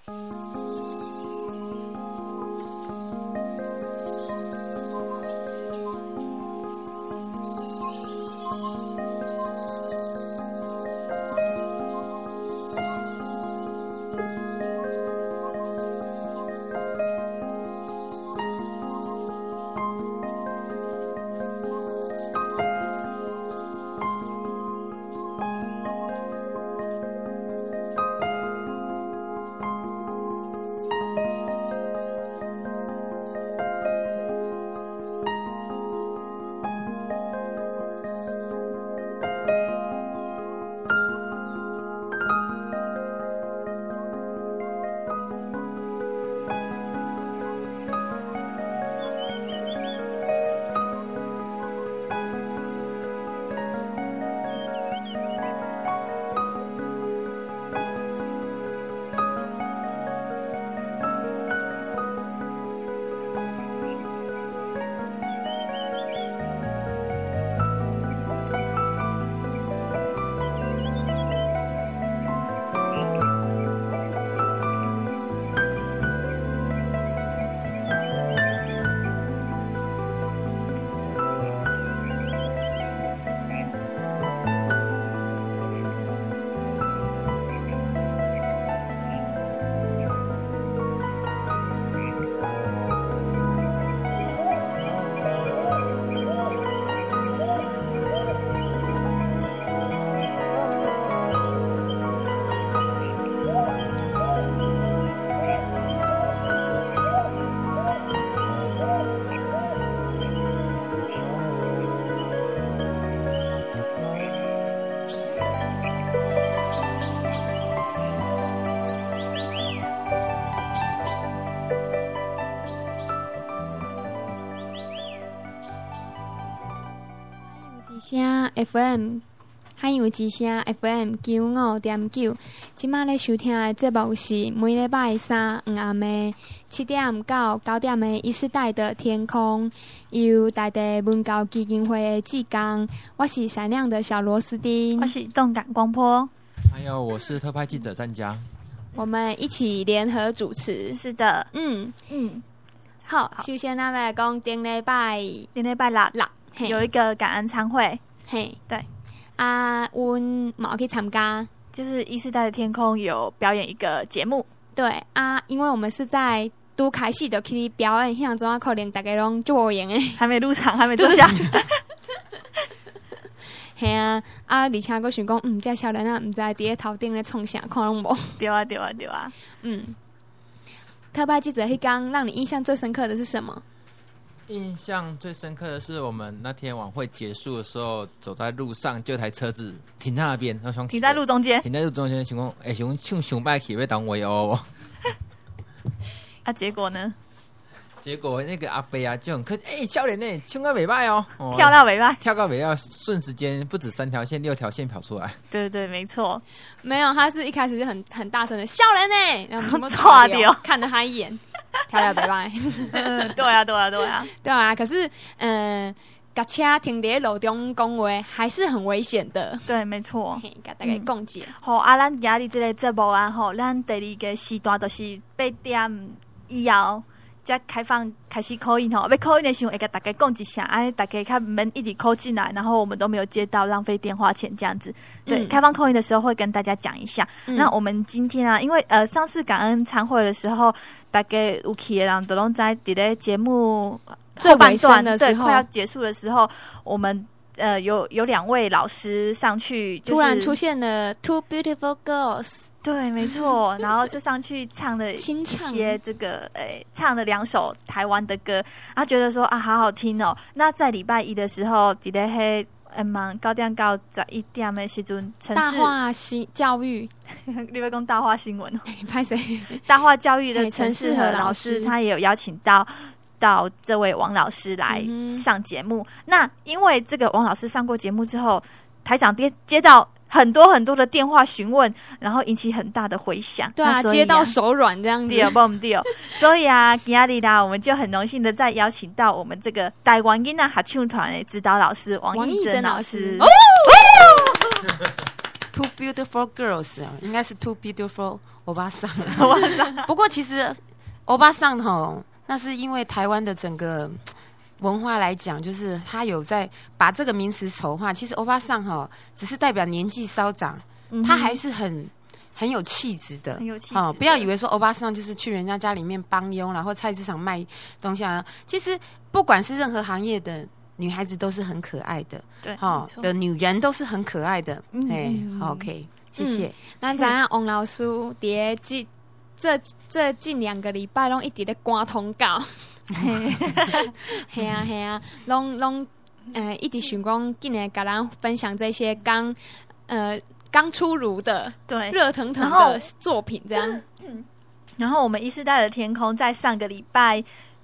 声 FM， 海洋之声 FM 95.9。今麦咧收听的节目是每礼拜三暗暗的7点到9点的1世代的天空，由台地文教基金会的志工，我是闪亮的小螺丝钉， 我是动感光波， 还有我是特派记者湛江， 我们一起联合主持。 是的， 好，首先咱来讲顶礼拜六有一个感恩餐会， 嘿， 对啊，阮冇去参加， 就是1世代的天空有表演一个节目， 对啊，因为我们是在拄开始就去表演，迄种可能大家拢就无用诶， 还没入场，还没坐下。 系啊，而且我想讲，这少年啊，唔知伫咧头顶咧创啥，看拢无。 对啊。 特派记者迄天让你印象最深刻的是什么？ 印象最深刻的是我们那天晚会结束的时候，走在路上，就有台车子停在那边， 停在路中间， 想讲，想唱上摆去要当围殴。 啊，结果呢？ 结果那个阿伯啊就很客气，少年呢，唱到袂歹哦， 跳到袂歹， 跳到袂歹，瞬时间不止3条线，6条线跑出来。 对，没错， 没有，他是一开始就很大声的少年呢，然后全部错掉， 看着他一眼，跳到袂歹。对啊，可是甲车停在路中讲话还是很危险的。 对，没错。 甲大家讲解。 好啊，咱今日这个节目啊，吼，咱第2个时段就是8点以后。才开始call in吼，要call in的时候会跟大家讲一下，大家看门一直call进来，然后我们都没有接到，浪费电话钱这样子。对，开放call in的时候会跟大家讲一下。那我们今天啊，因为上次感恩餐会的时候，大家有去的人都拢在咧节目后半段的时候，快要结束的时候，我们有2位老师上去，就是，突然出现了 Two Beautiful Girls。 对，没错，然后就上去唱了一些这个，唱了2首台湾的歌，然后觉得说啊，好好听哦。那在礼拜1的时候，一个迄9点到11点的时阵， 大话教育， 你要讲大话新闻哦， 拍谁？ 大话教育的陈世和老师，他也有邀请到这位王老师来上节目。那因为这个王老师上过节目之后，台长接到很多的电话询问，然后引起很大的回响。 对啊，接到手软这样子。 对，所以啊，今天啦，我们就很荣幸的再邀请到我们这个台湾囡仔合唱团的指导老师王艺珍老师。 Two Beautiful Girls 啊，应该是 Two Beautiful 欧巴桑。不过其实欧巴桑吼，那是因为台湾的整个文化来讲，就是他有在把这个名词丑化。其实欧巴桑哈，只是代表年纪稍长，他还是很有气质的， 很有气质的。 不要以为说欧巴桑就是去人家家里面帮佣，然后菜市场卖东西啊。其实不管是任何行业的女孩子都是很可爱的， 对， 的女人都是很可爱的。OK， 谢谢。 咱知影王老师伫这近2个礼拜拢一直咧赶通告。嘿啊，拢一直想讲，今年跟咱分享这些刚出炉的、 对， 热腾腾的作品，这样。 然后我们1世代的天空在上个礼拜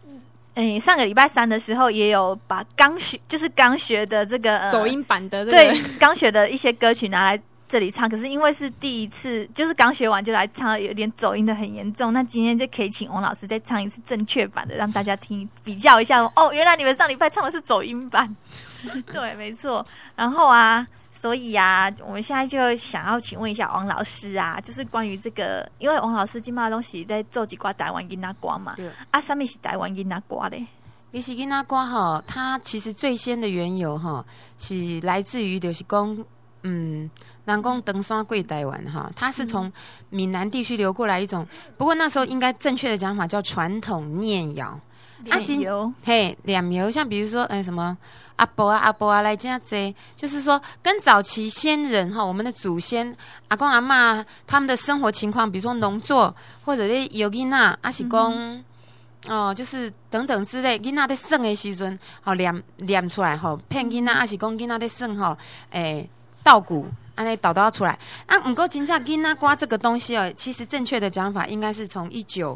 3的时候，也有把刚学的这个走音版的对刚学的一些歌曲拿来这里唱，可是因为是第一次，就是刚学完就来唱，有点走音的很严重。那今天就可以请王老师再唱一次正确版的，让大家听比较一下。哦，原来你们上礼拜唱的是走音版，对，没错。然后所以我们现在就想要请问一下王老师就是关于这个，因为王老师今嘛东西在做几挂台湾囡仔歌嘛， 对什么是台湾囡仔歌嘞？ 其实囡仔歌哈，它其实最先的缘由哈，是来自于就是讲人讲登山过台湾哈，它是从闽南地区流过来一种，不过那时候应该正确的讲法叫传统念谣。 念谣， 念谣，像比如说什么阿婆啊来这样子，就是说跟早期先人哈，我们的祖先阿公阿嬷他们的生活情况，比如说农作或者是有囡仔还是讲就是等等之类，囡仔在耍的时阵，念出来吼，骗囡仔还是讲囡仔在耍吼，稻谷。安尼导出来不过真正囡仔歌这个东西其实正确的讲法应该是从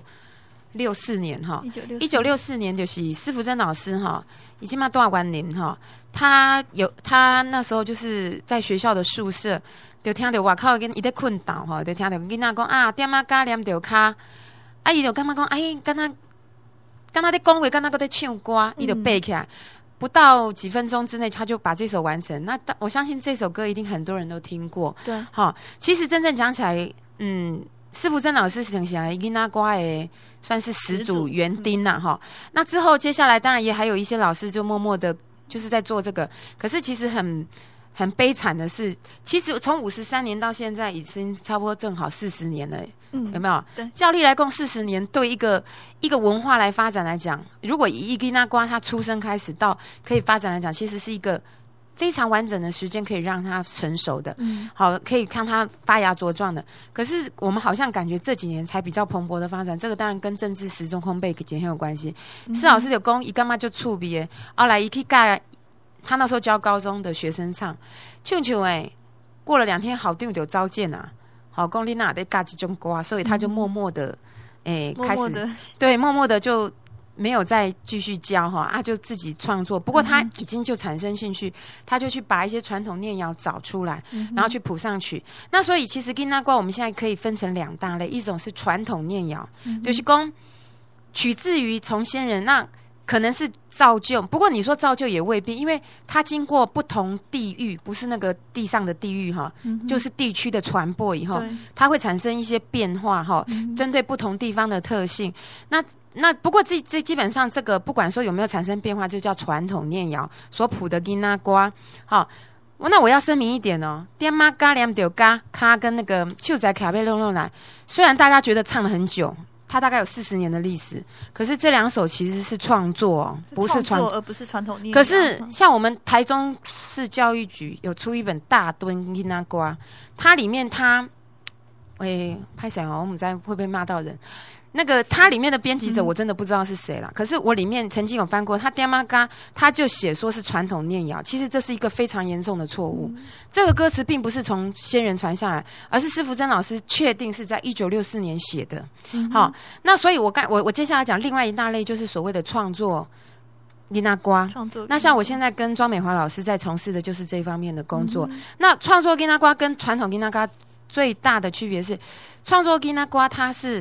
1964年1964年就是施福珍老师已经嘛多少元年他那时候就是在学校的宿舍，就听到外口跟伊在困倒就听到囡仔讲点甲念着骹，伊就感觉讲敢若在讲话，敢若搁在唱歌，伊就背起来。不到几分钟之内，他就把这首完成。那我相信这首歌一定很多人都听过。 对， 其实真正讲起来，施福珍老师是等下囡仔歌的算是始祖园丁那之后接下来当然也还有一些老师就默默的就是在做这个，可是其实很悲惨的是，其实从53年到现在已经差不多正好40年了。有没有？ 对， 照例来共40年，对一个文化来发展来讲，如果以囡仔歌他出生开始到可以发展来讲，其实是一个非常完整的时间，可以让它成熟的，可以让它发芽茁壮的。可是我们好像感觉这几年才比较蓬勃的发展，这个当然跟政治时钟烘焙也很有关系。施老师就讲，伊干嘛就触鼻的，后来伊去教他那时候教高中的学生唱，过了2天，校长就召见讲你哪在教这种歌，所以他就默默的，开始对，默默的就没有再继续教就自己创作。不过他已经就产生兴趣，他就去把一些传统念谣找出来，然后去谱上曲。那所以其实囡仔歌我们现在可以分成2大类，一种是传统念谣，就是讲取自于从先人那。可能是造就，不过你说造就也未必，因为它经过不同地域，不是那个地上的地域就是地区的传播以后，它会产生一些变化针对不同地方的特性。那不过这基本上这个不管说有没有产生变化，就叫传统念谣所谱的囡仔歌。那我要声明一点点妈嘎念着嘎卡跟那个手仔卡贝弄来，虽然大家觉得唱了很久。它大概有40年的历史，可是这2首其实是创作不是创作， 而不是传统念谣。 可是像我们台中市教育局有出一本大墩囡仔歌，它里面拍谁我们在会被骂到人。那个它里面的编辑者我真的不知道是谁啦，可是我里面曾经有翻过，他爹妈嘎他就写说是传统念谣，其实这是一个非常严重的错误。这个歌词并不是从先人传下来，而是施福珍老师确定是在1964年写的。那所以我接下来讲另外一大类就是所谓的创作囡仔歌。那像我现在跟庄美华老师在从事的就是这方面的工作。那创作囡仔歌跟传统囡仔歌最大的区别是，创作囡仔歌它是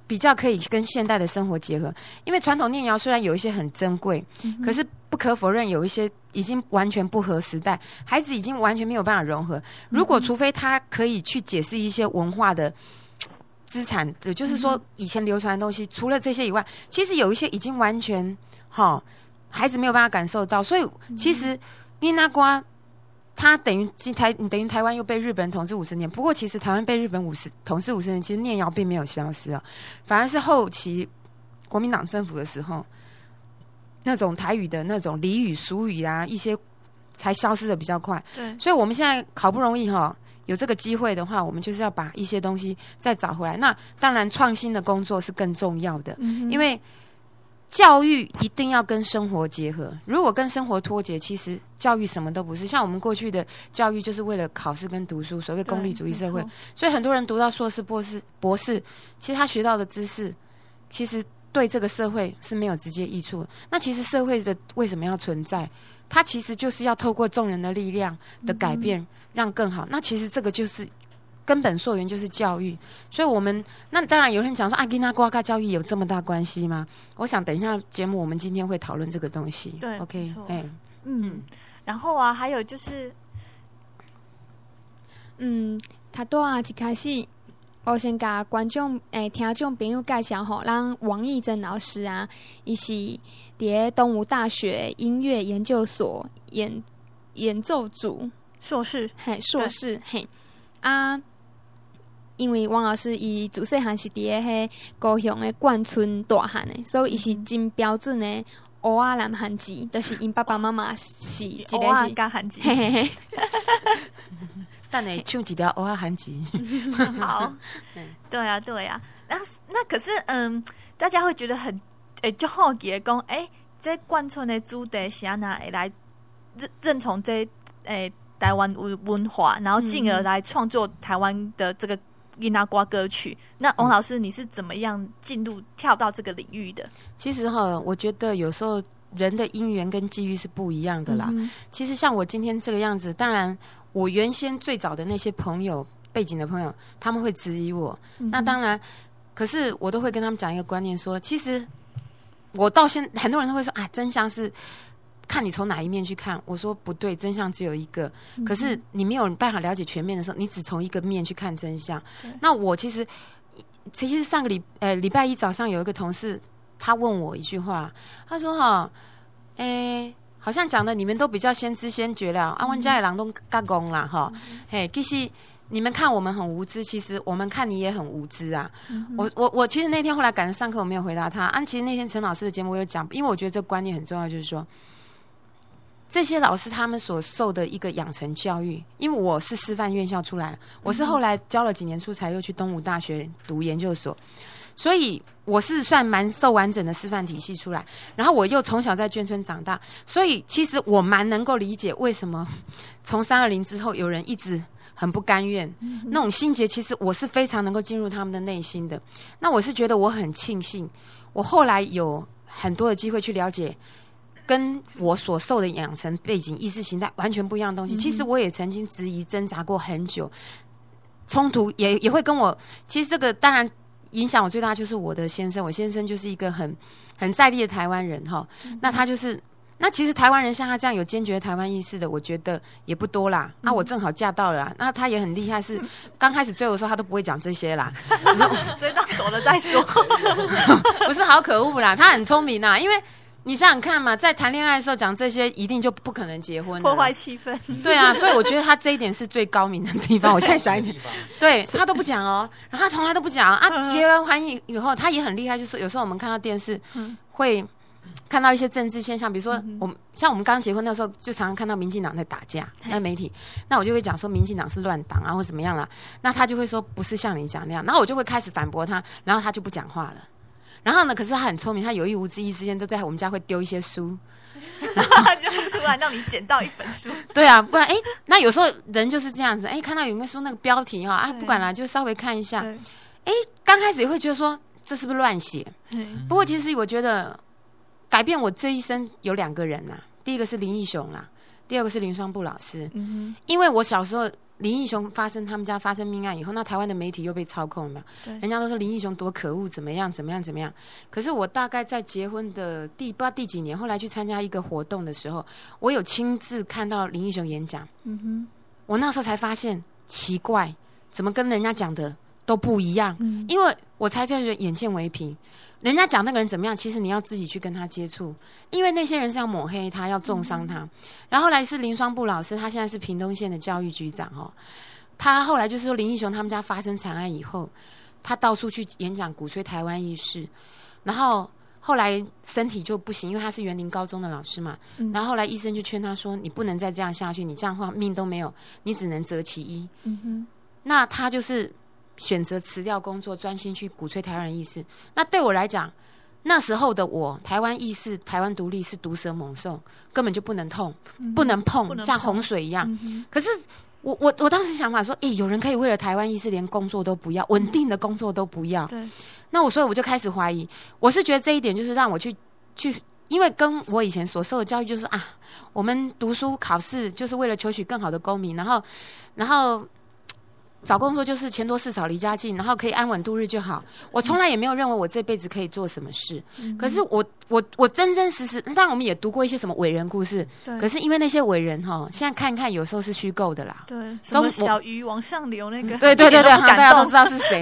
比较可以跟现代的生活结合。因为传统念谣虽然有一些很珍贵，可是不可否认有一些已经完全不合时代，孩子已经完全没有办法融合。如果除非他可以去解释一些文化的资产，也就是说以前流传的东西，除了这些以外，其实有一些已经完全孩子没有办法感受到。所以其实囡仔歌它等于台湾又被日本统治50年，不过其实台湾被日本统治50年，其实念谣并没有消失啊，反而是后期国民党政府的时候，那种台语的那种俚语俗语啊，一些才消失的比较快。 对， 所以我们现在好不容易有这个机会的话，我们就是要把一些东西再找回来。那当然创新的工作是更重要的，因为教育一定要跟生活结合，如果跟生活脱节，其实教育什么都不是。像我们过去的教育就是为了考试跟读书，所谓功利主义社会，所以很多人读到硕士、博士，其实他学到的知识，其实对这个社会是没有直接益处的。那其实社会的为什么要存在？它其实就是要透过众人的力量的改变，让更好。那其实这个就是根本溯源，就是教育。所以我们那当然有人讲说囡仔歌跟教育有这么大关系吗？我想等一下节目我们今天会讨论这个东西。 对 ，OK， 然后啊，还有就是他多啊一开始我先甲观众听众朋友介绍咱王义珍老师啊，伊是伫东吴大学音乐研究所演奏组硕士， 硕士啊。因为王老师伊自细汉是伫迄高雄的冠村大汉的，所以伊是真标准的乌仔男汉子，就是因爸爸妈妈是一个是乌仔加汉子。 但你唱几条乌仔汉子。 好，对啊。那可是大家会觉得很就好奇的讲，这冠村的主题是安那会来认从这台湾文化，然后进而来创作台湾的这个囡仔歌歌曲。那王老师，你是怎么样跳到这个领域的？ 其实我觉得有时候人的因缘跟际遇是不一样的啦。其实像我今天这个样子，当然我原先最早的那些朋友背景的朋友，他们会质疑我。那当然，可是我都会跟他们讲一个观念说，其实我到现在很多人都会说啊，真相是看你从哪一面去看。我说不对，真相只有一个。可是你没有办法了解全面的时候，你只从一个面去看真相。那我其实上个礼拜一早上有一个同事，他问我一句话，他说好像讲的你们都比较先知先觉了，啊，阮家的人都甲讲啦，其实你们看我们很无知，其实我们看你也很无知啊。我其实那天后来赶着上课，我没有回答他。其实那天陈老师的节目我有讲，因为我觉得这个观念很重要，就是说这些老师他们所受的一个养成教育，因为我是师范院校出来，我是后来教了几年书才又去东吴大学读研究所，所以我是算蛮受完整的师范体系出来，然后我又从小在眷村长大，所以其实我蛮能够理解为什么从320之后有人一直很不甘愿，那种心结其实我是非常能够进入他们的内心的。那我是觉得我很庆幸，我后来有很多的机会去了解跟我所受的养成背景意识形态完全不一样的东西。其实我也曾经质疑挣扎过很久，冲突也会跟我，其实这个当然影响我最大就是我的先生，我先生就是一个很在地的台湾人哈。那他就是那其实台湾人像他这样有坚决的台湾意识的，我觉得也不多啦。那我正好嫁到了啦，那他也很厉害，是刚开始追我的时候他都不会讲这些啦， 追到手了再说。 不是好可恶啦，他很聪明啦，因为你想想看嘛，在谈恋爱的时候讲这些，一定就不可能结婚， 破坏气氛。 对啊，所以我觉得他这一点是最高明的地方。我现在想一点，对他都不讲哦，然后他从来都不讲啊。结了婚以后，他也很厉害，就是有时候我们看到电视会看到一些政治现象，比如说像我们刚结婚那时候，就常常看到民进党在打架，那媒体，那我就会讲说民进党是乱党啊，或怎么样啦。那他就会说不是像你讲那样，然后我就会开始反驳他，然后他就不讲话了。然后呢？可是他很聪明，他有意无意之间都在我们家会丢一些书， 然后就突然让你捡到一本书。 对啊，不然那有时候人就是这样子，看到有没有书那个标题不管啦，就稍微看一下。刚开始也会觉得说这是不是乱写？不过其实我觉得改变我这一生有2个人啦，第一个是林义雄啦，第二个是林双布老师。因为我小时候林义雄他们家发生命案以后，那台湾的媒体又被操控了， 对， 人家都说林义雄多可恶，怎么样。可是我大概在结婚的不知道第几年，后来去参加一个活动的时候，我有亲自看到林义雄演讲。我那时候才发现奇怪，怎么跟人家讲的都不一样。因为我才觉得眼见为凭。人家讲那个人怎么样，其实你要自己去跟他接触，因为那些人是要抹黑他，要重伤他。然后后来是林双布老师，他现在是屏东县的教育局长他后来就是说林义雄他们家发生惨案以后，他到处去演讲，鼓吹台湾意识。然后后来身体就不行，因为他是园林高中的老师嘛。然后后来医生就劝他说：“你不能再这样下去，你这样的话命都没有，你只能择其一。”那他就是选择辞掉工作，专心去鼓吹台湾人意识。那对我来讲，那时候的我，台湾意识、台湾独立是毒蛇猛兽，根本就不能碰，不能碰，像洪水一样。可是我当时想法说，有人可以为了台湾意识连工作都不要，稳定的工作都不要。 对。 那所以我就开始怀疑，我是觉得这一点就是让我去，因为跟我以前所受的教育就是我们读书考试就是为了求取更好的公民，然后找工作就是钱多事少离家近，然后可以安稳度日就好。我从来也没有认为我这辈子可以做什么事。可是我真真实实，当然我们也读过一些什么伟人故事，可是因为那些伟人现在看看有时候是虚构的啦。 对，什么小鱼往上流那个， 对，大家都知道是谁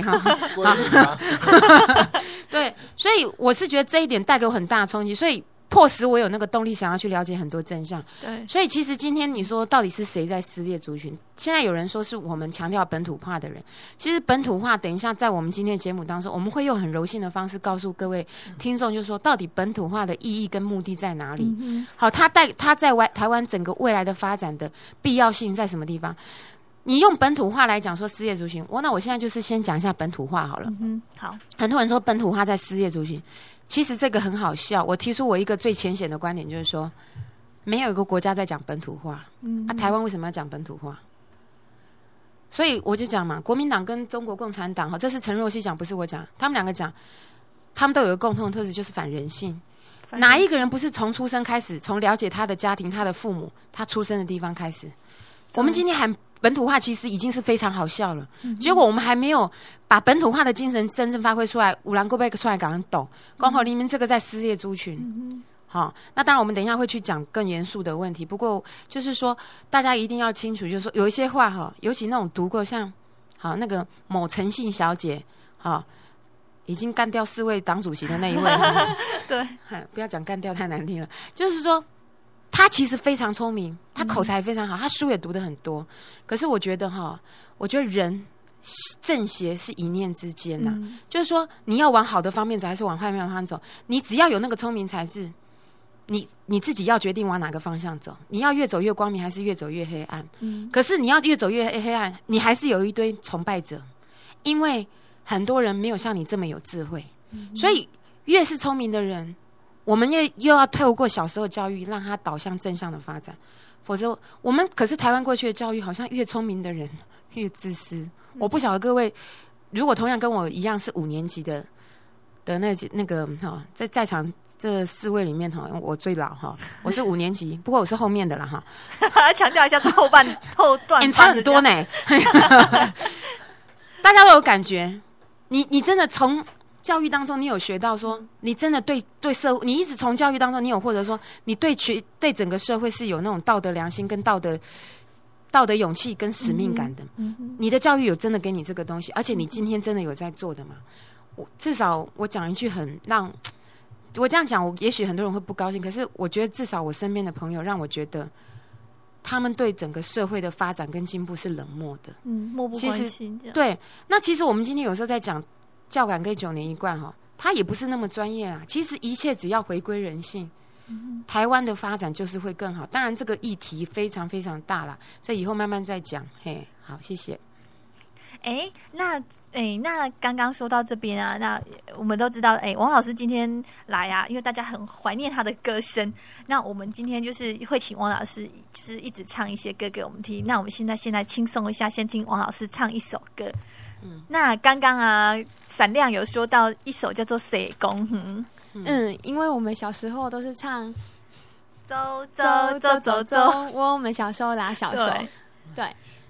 对，所以我是觉得这一点带给我很大的冲击，所以迫使我有那个动力想要去了解很多真相。 对， 所以其实今天你说到底是谁在撕裂族群？现在有人说是我们强调本土化的人。其实本土化，等一下在我们今天的节目当中，我们会用很柔性的方式告诉各位听众，就是说到底本土化的意义跟目的在哪里？好，它在台湾整个未来的发展的必要性在什么地方？你用本土化来讲说撕裂族群，那我现在就是先讲一下本土化好了。 好，很多人说本土化在撕裂族群。其实这个很好笑，我提出我一个最浅显的观点，就是说，没有一个国家在讲本土化。台湾为什么要讲本土化？所以我就讲嘛，国民党跟中国共产党，这是陈若曦讲，不是我讲，他们两个讲，他们都有一个共同的特质，就是反人性。哪一个人不是从出生开始，从了解他的家庭、他的父母、他出生的地方开始？我们今天喊本土化，其实已经是非常好笑了。结果我们还没有把本土化的精神真正发挥出来，有人还要出来给人斗，刚好你们这个在撕裂族群。好，那当然我们等一下会去讲更严肃的问题。不过就是说，大家一定要清楚，就是说有一些话尤其那种读过像那个某陈姓小姐已经干掉4位党主席的那一位， 对， 不要讲干掉太难听了，就是说。他其实非常聪明，他口才非常好，他书也读得很多。可是我觉得人正邪是一念之间呐，就是说你要往好的方面走，还是往坏面方向走？你只要有那个聪明才智，你自己要决定往哪个方向走。你要越走越光明，还是越走越黑暗？可是你要越走越黑暗，你还是有一堆崇拜者，因为很多人没有像你这么有智慧，所以越是聪明的人。我们又要透过小时候的教育，让他导向正向的发展，否则可是台湾过去的教育，好像越聪明的人越自私。我不晓得各位，如果同样跟我一样是5年级的那个在场这4位里面我最老我是5年级，不过我是后面的啦强调一下是后段， 差很多呢。大家都有感觉，你真的从。教育当中，你有学到说，你真的对社会，你一直从教育当中，你有或者说，你对整个社会是有那种道德良心跟道德勇气跟使命感的。你的教育有真的给你这个东西，而且你今天真的有在做的吗？至少我讲一句我这样讲，也许很多人会不高兴，可是我觉得至少我身边的朋友让我觉得，他们对整个社会的发展跟进步是冷漠的， 漠不关心。 对，那其实我们今天有时候在讲。教改跟9年一贯它也不是那么专业啊。其实一切只要回归人性，台湾的发展就是会更好。当然这个议题非常非常大啦，这以后慢慢再讲。好，谢谢。 那刚刚说到这边啊，那我们都知道，王老师今天来啊，因为大家很怀念他的歌声。那我们今天就是会请王老师，就是一直唱一些歌给我们听。那我们现在轻松一下，先听王老师唱一首歌。那刚刚啊，闪亮有说到一首叫做《谁公》。 因为我们小时候都是唱走走走走走， 我们小时候拉小手。对，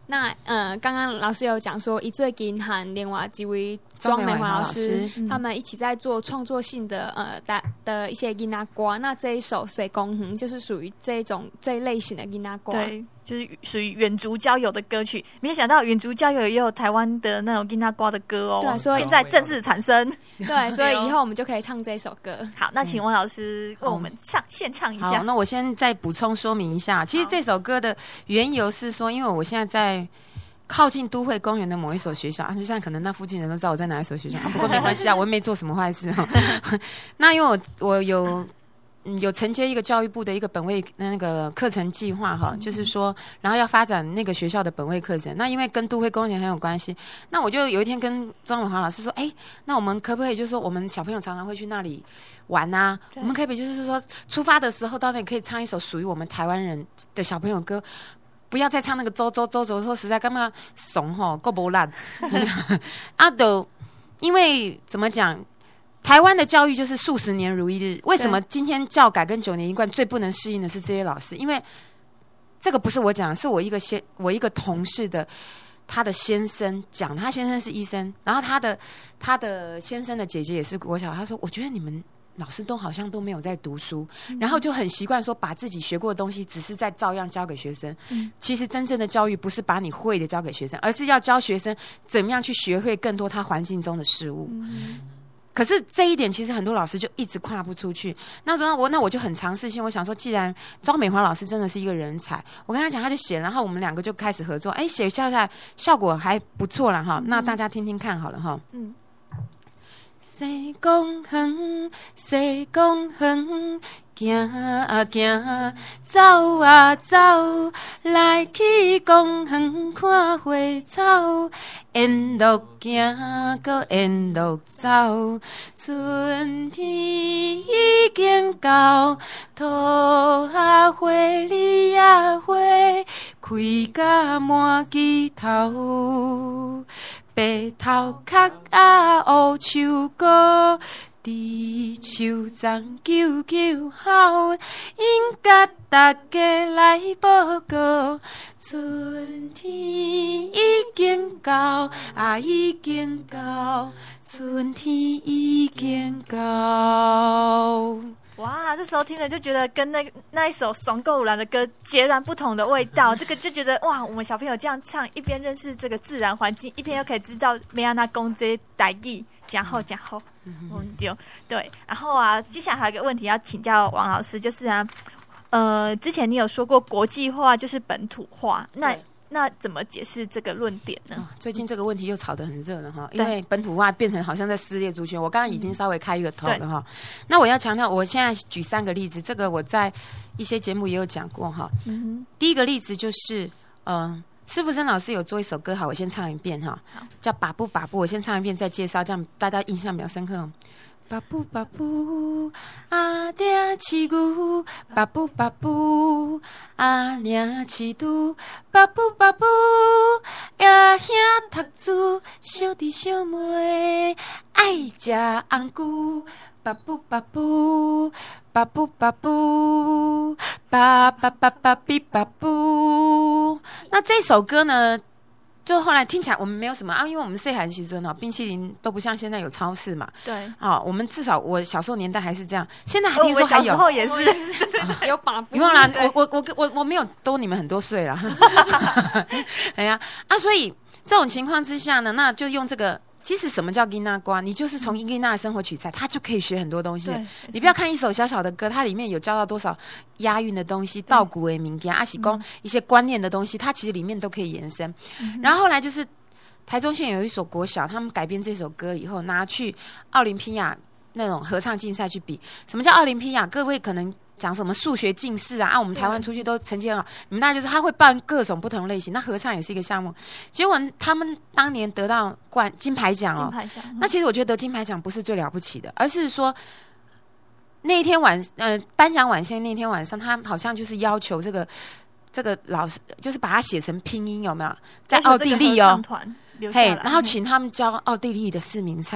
那刚刚老师有讲说，最近和另外几位庄美华老师，他们一起在做创作性的的一些囡仔歌。那这一首《谁公哼》就是属于这一类型的囡仔歌。 对，就是属于远足交友的歌曲。没想到远足交友也有台湾的那种囡仔歌的歌哦。 对，所以现在正式产生。 对，所以以后我们就可以唱这首歌。 好，那请王老师为我们现唱一下。 好，那我先再补充说明一下，其实这首歌的缘由是说，因为我现在在靠近都会公园的某一所学校，就现在可能那附近人都知道我在哪一所学校，不过没关系啊，我又没做什么坏事哈。那因为我有承接一个教育部的一个本位那个课程计划哈，就是说，然后要发展那个学校的本位课程。那因为跟都会公园很有关系，那我就有一天跟庄伟华老师说，那我们可不可以就是说，我们小朋友常常会去那里玩啊，我们可不可以就是说，出发的时候到那里可以唱一首属于我们台湾人的小朋友歌。不要再唱那个走，说实在，干嘛怂吼，够不烂啊？都因为怎么讲，台湾的教育就是数十年如一日。为什么今天教改跟9年一贯最不能适应的是这些老师？因为这个不是我讲，是我一个同事的他的先生讲，他先生是医生，然后他的先生的姐姐也是国小，他说，我觉得你们老师都好像都没有在读书，然后就很习惯说把自己学过的东西只是在照样教给学生。其实真正的教育不是把你会的教给学生，而是要教学生怎么样去学会更多他环境中的事物。可是这一点其实很多老师就一直跨不出去。那我就很尝试性，我想说，既然庄美华老师真的是一个人才，我跟他讲，他就写，然后我们2个就开始合作。写下来效果还不错了哈。那大家听听看好了哈。西公园，西公园，行啊行，走啊走，来去公园看花草，沿路行，搁沿路走，春天已经到，土啊花，梨啊花，开甲满枝头。白头壳啊，乌树高，伫树丛啾啾吼，应甲大家来报告。春天已经到，已经到，春天已经到。 哇，这时候听了就觉得跟那一首《怂够无蓝》的歌截然不同的味道。这个就觉得哇，我们小朋友这样唱，一边认识这个自然环境，一边又可以知道梅安娜公这些台语讲后。对。然后啊，接下来还有一个问题要请教王老师，就是之前你有说过国际化就是本土化，那怎么解释这个论点呢？ 最近这个问题又吵得很热了哈，因为本土化变成好像在撕裂族群。我刚刚已经稍微开一个头了哈。那我要强调，我现在举3个例子，这个我在一些节目也有讲过哈。第一个例子就是施福珍老师有做一首歌，好，我先唱一遍哈，叫《把布把布》，我先唱一遍再介绍，这样大家印象比较深刻。把布把布，阿爹饲牛，把布把布，阿娘饲猪，把布把布，爷兄读书，小弟小妹爱食红菇，把布把布，把布把布，把把把把比把布。那这首歌呢？就后来听起来我们没有什么因为我们细汉时阵冰淇淋都不像现在有超市嘛。 对。 我们至少我小时候年代还是这样，现在还听说还有。 小时候也是有把布。 不用啦，我没有多你们很多岁啦。哎呀所以这种情况之下呢，那就用这个。其实什么叫囡仔歌？你就是从囡仔的生活取材，他就可以学很多东西。你不要看一首小小的歌，它里面有教到多少押韵的东西、稻谷的物件，是讲一些观念的东西，它其实里面都可以延伸。然后后来就是台中县有一所国小，他们改编这首歌以后，拿去奥林匹亚那种合唱竞赛去比。什么叫奥林匹亚？各位可能讲什么数学竞赛我们台湾出去都成绩很好。你们大概就是他会办各种不同类型，那合唱也是一个项目。结果他们当年得到金牌奖那其实我觉得得金牌奖不是最了不起的，而是说那一天颁奖晚宴那天晚上，他好像就是要求这个老师就是把它写成拼音，有没有？在奥地利然后请他们教奥地利的市民唱。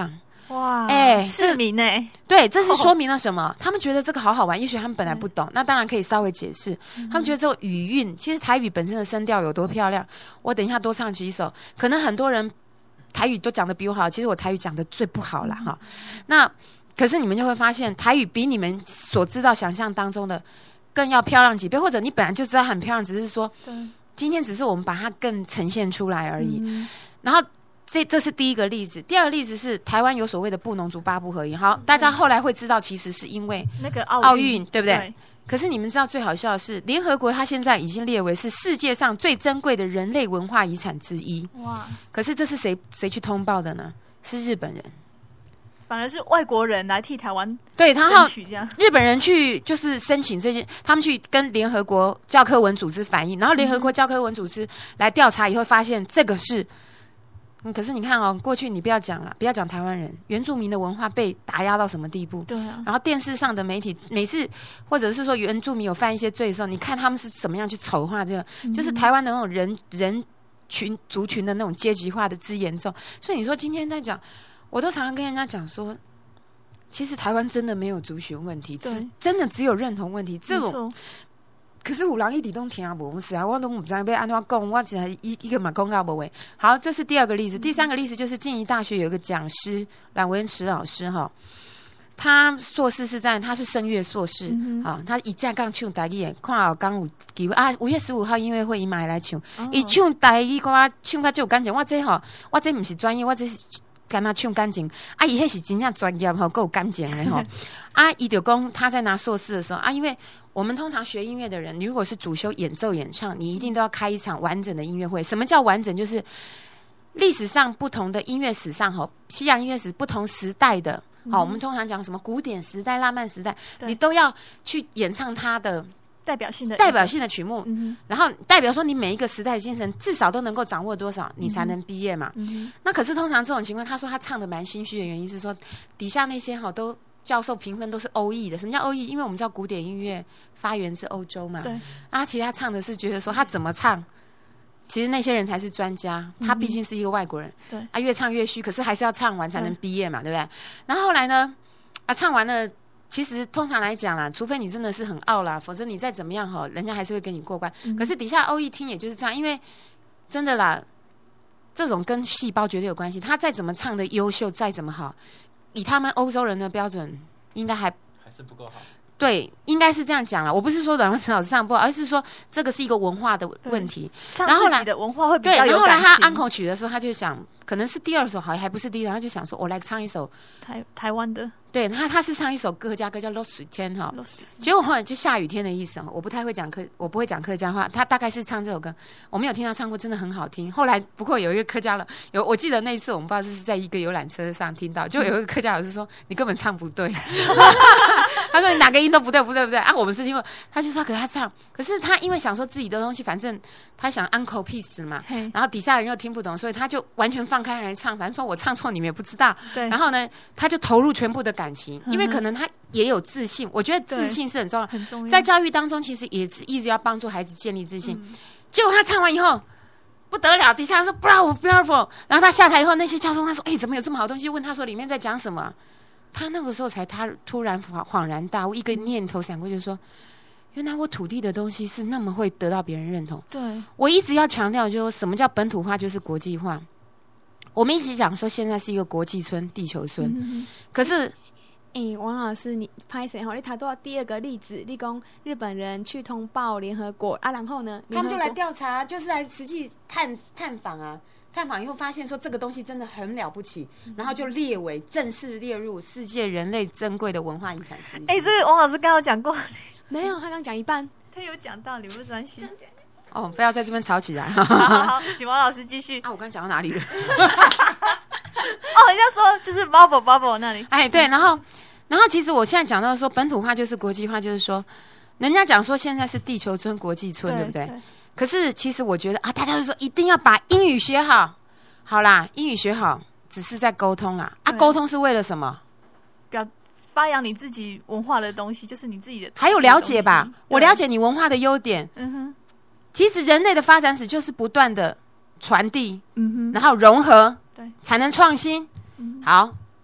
哇， 哎市民哎， 对，这是说明了什么？他们觉得这个好好玩，也许他们本来不懂，那当然可以稍微解释。他们觉得这种语韵，其实台语本身的声调有多漂亮。我等一下多唱几首，可能很多人台语都讲得比我好，其实我台语讲得最不好啦哈。那可是你们就会发现，台语比你们所知道、想象当中的更要漂亮几倍，或者你本来就知道很漂亮，只是说今天只是我们把它更呈现出来而已。然后这是第一个例子，第二个例子是台湾有所谓的布农族八部合音。好，大家后来会知道，其实是因为那个奥运，对不对？可是你们知道最好笑的是，联合国它现在已经列为是世界上最珍贵的人类文化遗产之一。哇！可是这是谁去通报的呢？是日本人。 反而是外国人来替台湾对，然后日本人去就是申请这些，他们去跟联合国教科文组织反映，然后联合国教科文组织来调查以后，发现这个是。可是你看哦，过去你不要讲了，不要讲台湾人，原住民的文化被打压到什么地步？对啊。然后电视上的媒体每次，或者是说原住民有犯一些罪的时候，你看他们是怎么样去丑化这个，就是台湾的那种人群族群的那种阶级化的之严重。所以你说今天在讲。我都常常跟人家讲说，其实台湾真的没有族群问题，真的只有认同问题。这种，可是有人一直都听不懂，是啊，我都不知道要安怎讲，我只一个嘛讲到不为。好，这是第二个例子。第三个例子就是静宜大学有一个讲师阮文池老师哈，他硕士是他是声乐硕士啊，他一架杠唱台语，看好刚有机会啊，5月15号音乐会伊嘛会来唱，伊唱台语歌唱甲最有感情。我这不是专业，我这是。跟他唱感情啊，伊迄是真正专业吼，够有感情的吼。啊，伊就讲他在拿硕士的时候啊，因为我们通常学音乐的人，你如果是主修演奏演唱，你一定都要开一场完整的音乐会。什么叫完整？就是历史上不同的音乐史上吼，西洋音乐史不同时代的，好，我们通常讲什么古典时代、浪漫时代，你都要去演唱它的。 代表性的曲目，然后代表说你每一个时代的精神至少都能够掌握多少，你才能毕业嘛。那可是通常这种情况，他说他唱的蛮心虚的原因是说，底下那些都教授评分都是欧裔的。什么叫欧裔？因为我们知道古典音乐发源自欧洲嘛。对。啊，其实他唱的是觉得说他怎么唱，其实那些人才是专家。他毕竟是一个外国人。对。啊，越唱越虚，可是还是要唱完才能毕业嘛，对不对？然后后来呢，啊，唱完了。其实通常来讲啦，除非你真的是很傲啦，否则你再怎么样哈，人家还是会跟你过关。可是底下欧裔听也就是这样，因为真的啦，这种跟细胞绝对有关系。他再怎么唱的优秀，再怎么好，以他们欧洲人的标准，应该还是不够好。 对，应该是这样讲啦。我不是说阮文池老师唱不好，而是说这个是一个文化的问题。 然后后来的文化会比较有感情。 然后后来他安口曲的时候，他就想，可能是第二首好，还不是第一首，他就想说，我来唱一首台湾的。 对，他是唱一首客家歌叫《落水天》哈，结果后来就下雨天的意思。我不会讲客家话，他大概是唱这首歌，我没有听他唱过，真的很好听。后来不过有一个客家了，我记得那一次我们不知道是在一个游览车上听到，就有一个客家老师说你根本唱不对，他说你哪个音都不对啊，我们是听过，他就说给他唱，可是他因为想说自己的东西，反正他想 uncle peace 嘛，然后底下人又听不懂，所以他就完全放开来唱，反正说我唱错你们也不知道。对，然后呢，他就投入全部的感情，因为可能他也有自信，我觉得自信是很重要，很重要。在教育当中，其实也是一直要帮助孩子建立自信。结果他唱完以后不得了，底下人说 Bravo Beautiful， 然后他下台以后，那些教授他说：“怎么有这么好东西？”问他说里面在讲什么。他那个时候才突然恍然大悟，一个念头闪过，就是说，原来我土地的东西是那么会得到别人认同。对，我一直要强调，就是什么叫本土化，就是国际化。我们一直讲说现在是一个国际村、地球村，可是， 王老师，你拍谁哈？你谈到第二个例子，你讲日本人去通报联合国啊，然后呢， 他们就来调查，就是来实际探访啊。探访以后发现说这个东西真的很了不起，然后就正式列入世界人类珍贵的文化遗产之一。 这个王老师刚刚讲过， 没有，他刚讲一半， 他有讲到，你不专心。 不要在这边吵起来。 好，请王老师继续。 我刚讲到哪里了？ 人家说就是 bubble 那里。 对，然后其实我现在讲到说本土化就是国际化，就是说人家讲说现在是地球村、国际村，对不对？可是其实我觉得大家就说一定要把英语学好，好啦，英语学好只是在沟通啦，沟通是为了什么？ 发扬你自己文化的东西，就是你自己的， 还有了解吧，我了解你文化的优点。其实人类的发展史就是不断的传递，然后融合，对，才能创新。好，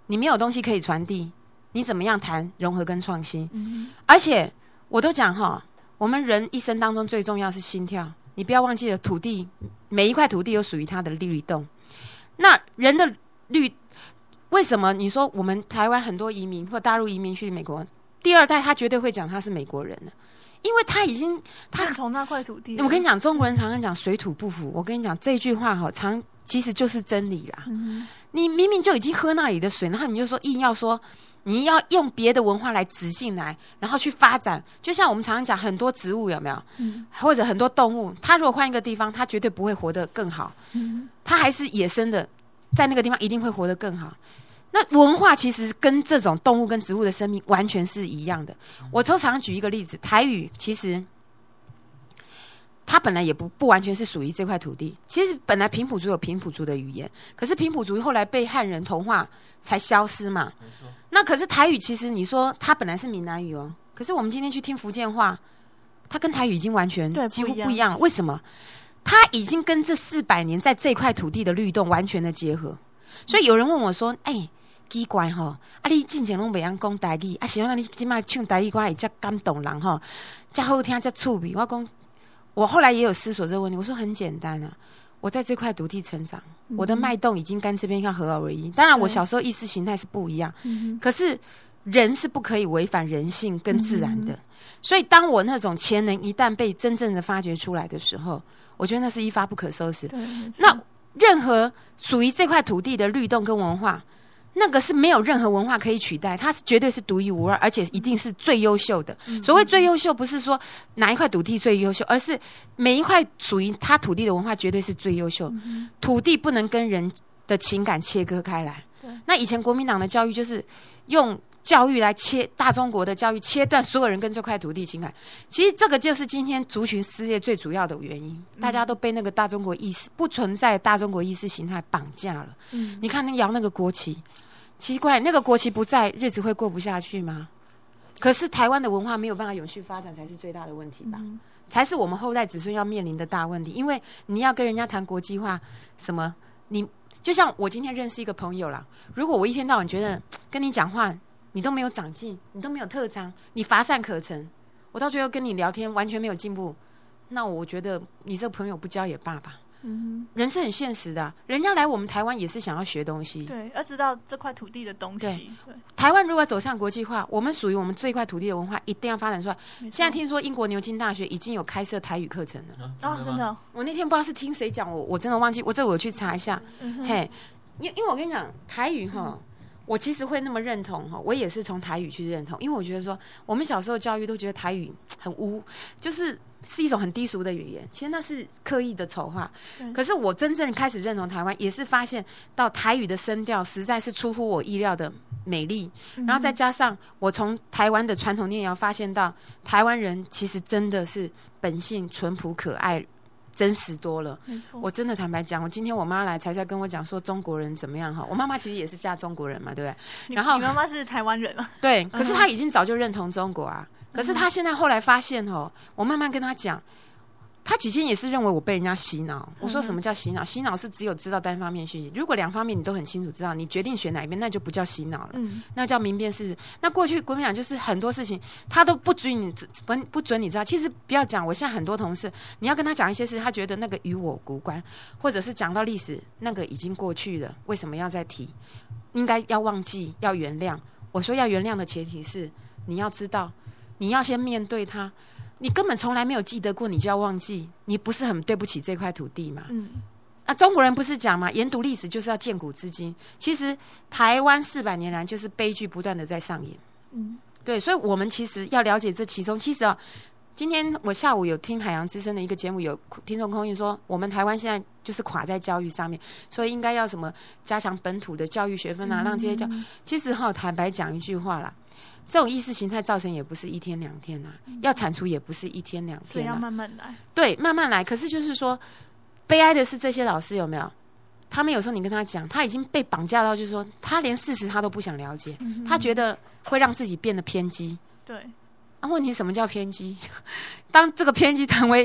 你没有东西可以传递，你怎么样谈融合跟创新？而且我都讲哈，我们人一生当中最重要是心跳，你不要忘记了土地，每一块土地有属于它的律动。那人的为什么你说我们台湾很多移民或大陆移民去美国，第二代他绝对会讲他是美国人了？因为他已经从那块土地。 我跟你讲，中国人常常讲水土不服。我跟你讲这句话哈，其实就是真理啦。你明明就已经喝那里的水，然后你就说硬要说你要用别的文化来植进来，然后去发展。就像我们常常讲很多植物有没有？或者很多动物，它如果换一个地方，它绝对不会活得更好。它还是野生的，在那个地方一定会活得更好。那文化其实跟这种动物跟植物的生命完全是一样的。我通常举一个例子，台语其实它本来也不完全是属于这块土地。其实本来平埔族有平埔族的语言，可是平埔族后来被汉人同化才消失嘛。那可是台语其实你说它本来是闽南语哦，可是我们今天去听福建话，它跟台语已经完全几乎不一样了。为什么？它已经跟这400年在这块土地的律动完全的结合。所以有人问我说：“奇怪吼，你之前拢袂晓讲台语，希望你今麦唱台语歌会遮感动人吼，遮好听遮趣味。”我后来也有思索这个问题，我说很简单啊，我在这块土地成长，我的脉动已经跟这边要合而为一。当然，我小时候意识形态是不一样，可是人是不可以违反人性跟自然的。所以，当我那种潜能一旦被真正的发掘出来的时候，我觉得那是一发不可收拾。那任何属于这块土地的律动跟文化，那个是没有任何文化可以取代，它是绝对是独一无二，而且一定是最优秀的。所谓最优秀，不是说哪一块土地最优秀，而是每一块属于它土地的文化绝对是最优秀。土地不能跟人的情感切割开来。那以前国民党的教育就是用教育来大中国的教育切断所有人跟这块土地情感。其实这个就是今天族群撕裂最主要的原因，大家都被那个大中国意识不存在的大中国意识形态绑架了。你看摇那个国旗，奇怪，那个国旗不在，日子会过不下去吗？可是台湾的文化没有办法永续发展，才是最大的问题吧？才是我们后代子孙要面临的大问题。因为你要跟人家谈国际化，什么你就像我今天认识一个朋友啦，如果我一天到晚觉得跟你讲话你都没有长进，你都没有特长，你乏善可陈，我到最后跟你聊天完全没有进步，那我觉得你这个朋友不交也罢吧。人是很现实的，人家来我们台湾也是想要学东西， 对，要知道这块土地的东西。对， 台湾如果走向国际化，我们属于我们这块土地的文化一定要发展出来。现在听说英国牛津大学已经有开设台语课程了。 真的？ 我那天不知道是听谁讲，我真的忘记，我去查一下。嘿，因为我跟你讲台语哈。我其实会那么认同哈，我也是从台语去认同，因为我觉得说我们小时候教育都觉得台语很就是一种很低俗的语言，其实那是刻意的丑化。可是我真正开始认同台湾，也是发现到台语的声调实在是出乎我意料的美丽，然后再加上我从台湾的传统念谣发现到台湾人其实真的是本性淳朴可爱。真实多了，我真的坦白讲，我今天我妈来才在跟我讲说中国人怎么样哈。我妈妈其实也是嫁中国人嘛，对不对？然后你妈妈是台湾人嘛？ 对，可是她已经早就认同中国啊。可是她现在后来发现哦，我慢慢跟她讲，她起先也是认为我被人家洗脑。我说什么叫洗脑？洗脑是只有知道单方面讯息，如果两方面你都很清楚知道，你决定选哪一边，那就不叫洗脑了，那叫明辨事实。那过去国民党就是很多事情他都不准你知道。其实不要讲，我现在很多同事，你要跟他讲一些事，他觉得那个与我无关，或者是讲到历史那个已经过去了，为什么要再提？应该要忘记，要原谅。我说要原谅的前提是你要知道，你要先面对他。你根本从来没有记得过，你就要忘记，你不是很对不起这块土地吗？中国人不是讲吗？研读历史就是要见古知今。其实台湾400年来就是悲剧不断的在上演。对，所以我们其实要了解这其中。其实今天我下午有听海洋之声的一个节目，有听众空运说，我们台湾现在就是垮在教育上面，所以应该要什么加强本土的教育学分啊，让这些其实坦白讲一句话啦。这种意识形态造成也不是1天2天啊，要铲除也不是1天2天啊， 所以要慢慢来。 对，慢慢来。可是就是说，悲哀的是这些老师有没有？他们有时候你跟他讲，他已经被绑架到，就是说他连事实他都不想了解，他觉得会让自己变得偏激。 对。 问题什么叫偏激？当这个偏激成为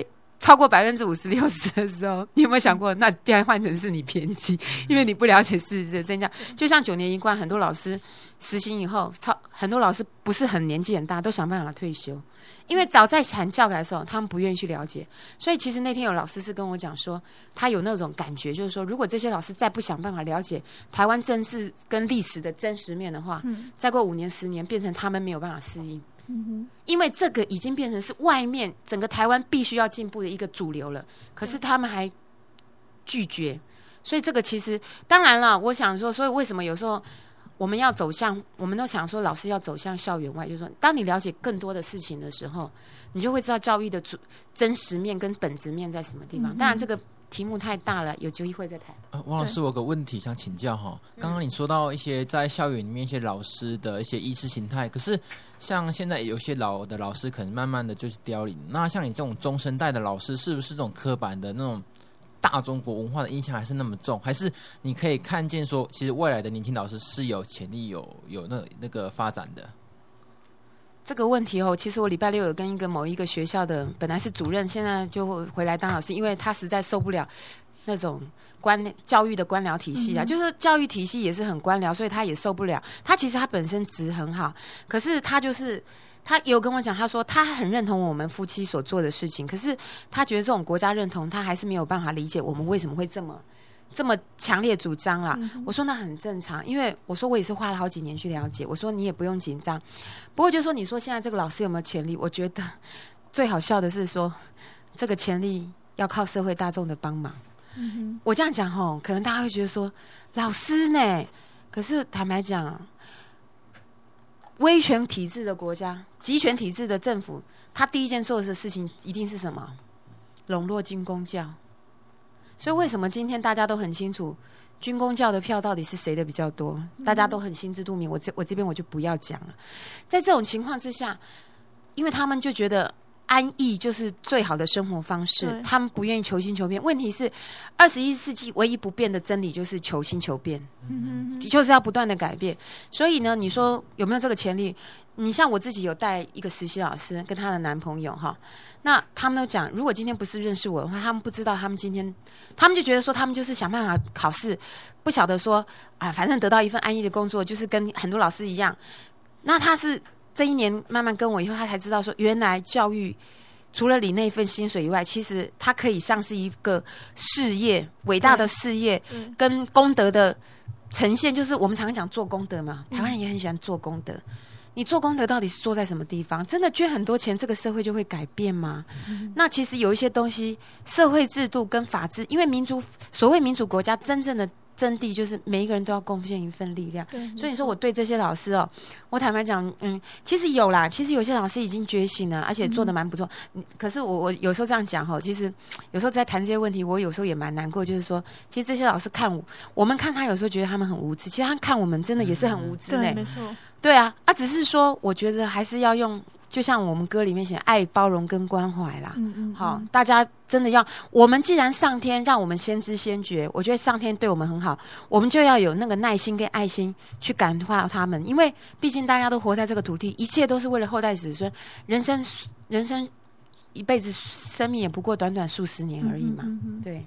超过50%-60%的时候，你有没有想过，那变换成是你偏激，因为你不了解事实的真相。就像9年一贯，很多老师实行以后，很多老师不是很年纪很大，都想办法退休，因为早在喊教改的时候，他们不愿意去了解。所以其实那天有老师是跟我讲说，他有那种感觉，就是说，如果这些老师再不想办法了解台湾政治跟历史的真实面的话，再过5年10年，变成他们没有办法适应。因为这个已经变成是外面整个台湾必须要进步的一个主流了，可是他们还拒绝，所以这个其实当然了，我想说，所以为什么有时候我们要走向，我们都想说老师要走向校园外，就是说当你了解更多的事情的时候，你就会知道教育的真实面跟本质面在什么地方。当然这个题目太大了，有机会再谈。 王老师，我有个问题想请教哈。刚刚你说到一些在校园里面一些老师的一些意识形态，可是像现在有些老的老师可能慢慢的就是凋零。那像你这种中生代的老师，是不是这种刻板的那种大中国文化的印象还是那么重？还是你可以看见说，其实未来的年轻老师是有潜力有那个发展的？ 这个问题其实我礼拜六有跟某一个学校的本来是主任，现在就回来当老师，因为他实在受不了那种教育的官僚体系啊，就是教育体系也是很官僚，所以他也受不了。他其实他本身值很好，可是他有跟我讲，他说他很认同我们夫妻所做的事情，可是他觉得这种国家认同，他还是没有办法理解我们为什么会这么强烈主张啦。我说那很正常，因为我说我也是花了好几年去了解，我说你也不用紧张。不过就说你说现在这个老师有没有潜力，我觉得最好笑的是说这个潜力要靠社会大众的帮忙。我这样讲可能大家会觉得说老师呢，可是坦白讲，威权体制的国家，集权体制的政府，他第一件做的事情一定是什么？笼络军公教。所以为什么今天大家都很清楚军公教的票到底是谁的比较多，大家都很心知肚明，我这边我就不要讲了。在这种情况之下，因为他们就觉得安逸就是最好的生活方式，他们不愿意求新求变。问题是21世纪唯一不变的真理就是求新求变，就是要不断的改变。所以呢，你说有没有这个潜力？你像我自己有带一个实习老师跟她的男朋友那他们都讲，如果今天不是认识我的话，他们不知道他们就觉得说他们就是想办法考试，不晓得说反正得到一份安逸的工作，就是跟很多老师一样。那他是这一年慢慢跟我以后，他才知道说，原来教育除了领那份薪水以外，其实它可以像是一个事业，伟大的事业跟功德的呈现。就是我们常常讲做功德嘛，台湾人也很喜欢做功德。你做功德到底是做在什么地方？真的捐很多钱，这个社会就会改变吗？那其实有一些东西，社会制度跟法治，因为所谓民主国家真正的真谛就是每一个人都要贡献一份力量。所以你说我对这些老师我坦白讲，其实有啦，其实有些老师已经觉醒了，而且做得蛮不错。可是我有时候这样讲其实有时候在谈这些问题，我有时候也蛮难过，就是说，其实这些老师看我们看他，有时候觉得他们很无知，其实他看我们真的也是很无知对，没错。 对啊，只是说，我觉得还是要用，就像我们歌里面写，爱、包容跟关怀啦。好，大家真的要，我们既然上天让我们先知先觉，我觉得上天对我们很好，我们就要有那个耐心跟爱心去感化他们，因为毕竟大家都活在这个土地，一切都是为了后代子孙，人生一辈子，生命也不过短短数十年而已嘛。对。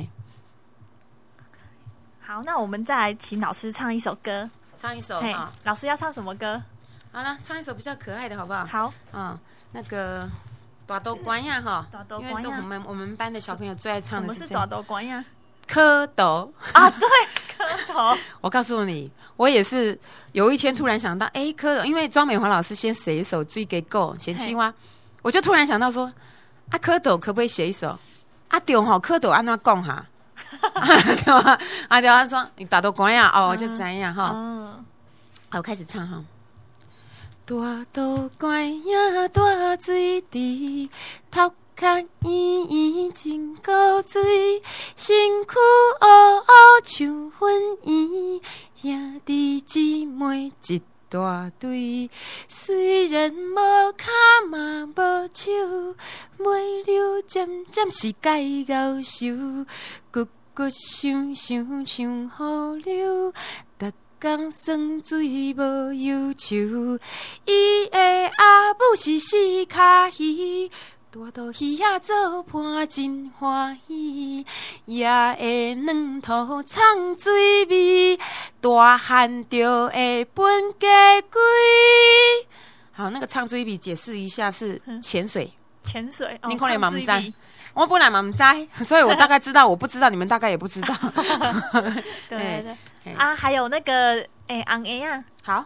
好，那我们再来请老师唱一首歌。 唱一首老师要唱什么歌？ 好了，唱一首比较可爱的好不好？ 好， 那个大豆关呀大豆因为我们班的小朋友最爱唱的是什么是大豆关呀？ 蝌蚪对，蝌蚪。 我告诉你，我也是有一天突然想到，蝌蚪，因为庄美华老师先写一首《追给狗嫌青蛙》，我就突然想到说，蝌蚪可不可以写一首？对蝌蚪安怎讲哈？对吧？对啊，说你大豆关呀，就这样好，我开始唱大豆关呀，大水池，头壳圆圆真古水，身躯乌乌像粉圆，兄弟姊妹一大堆。虽然无脚嘛无手，尾流渐渐是该咬手，骨骨想想想好溜。讲酸水无忧愁，伊的阿母是死脚鱼， 大肚鱼仔做伴真欢喜，也会软土藏水味，大汉就会分家归。好，那个唱水比解释一下是潜水。 潜水， 你可能嘛不知道， 唱水我本来嘛不知道，所以我大概知道，我不知道，你们大概也不知道。 对对对啊，还有那个红鞋啊， 好。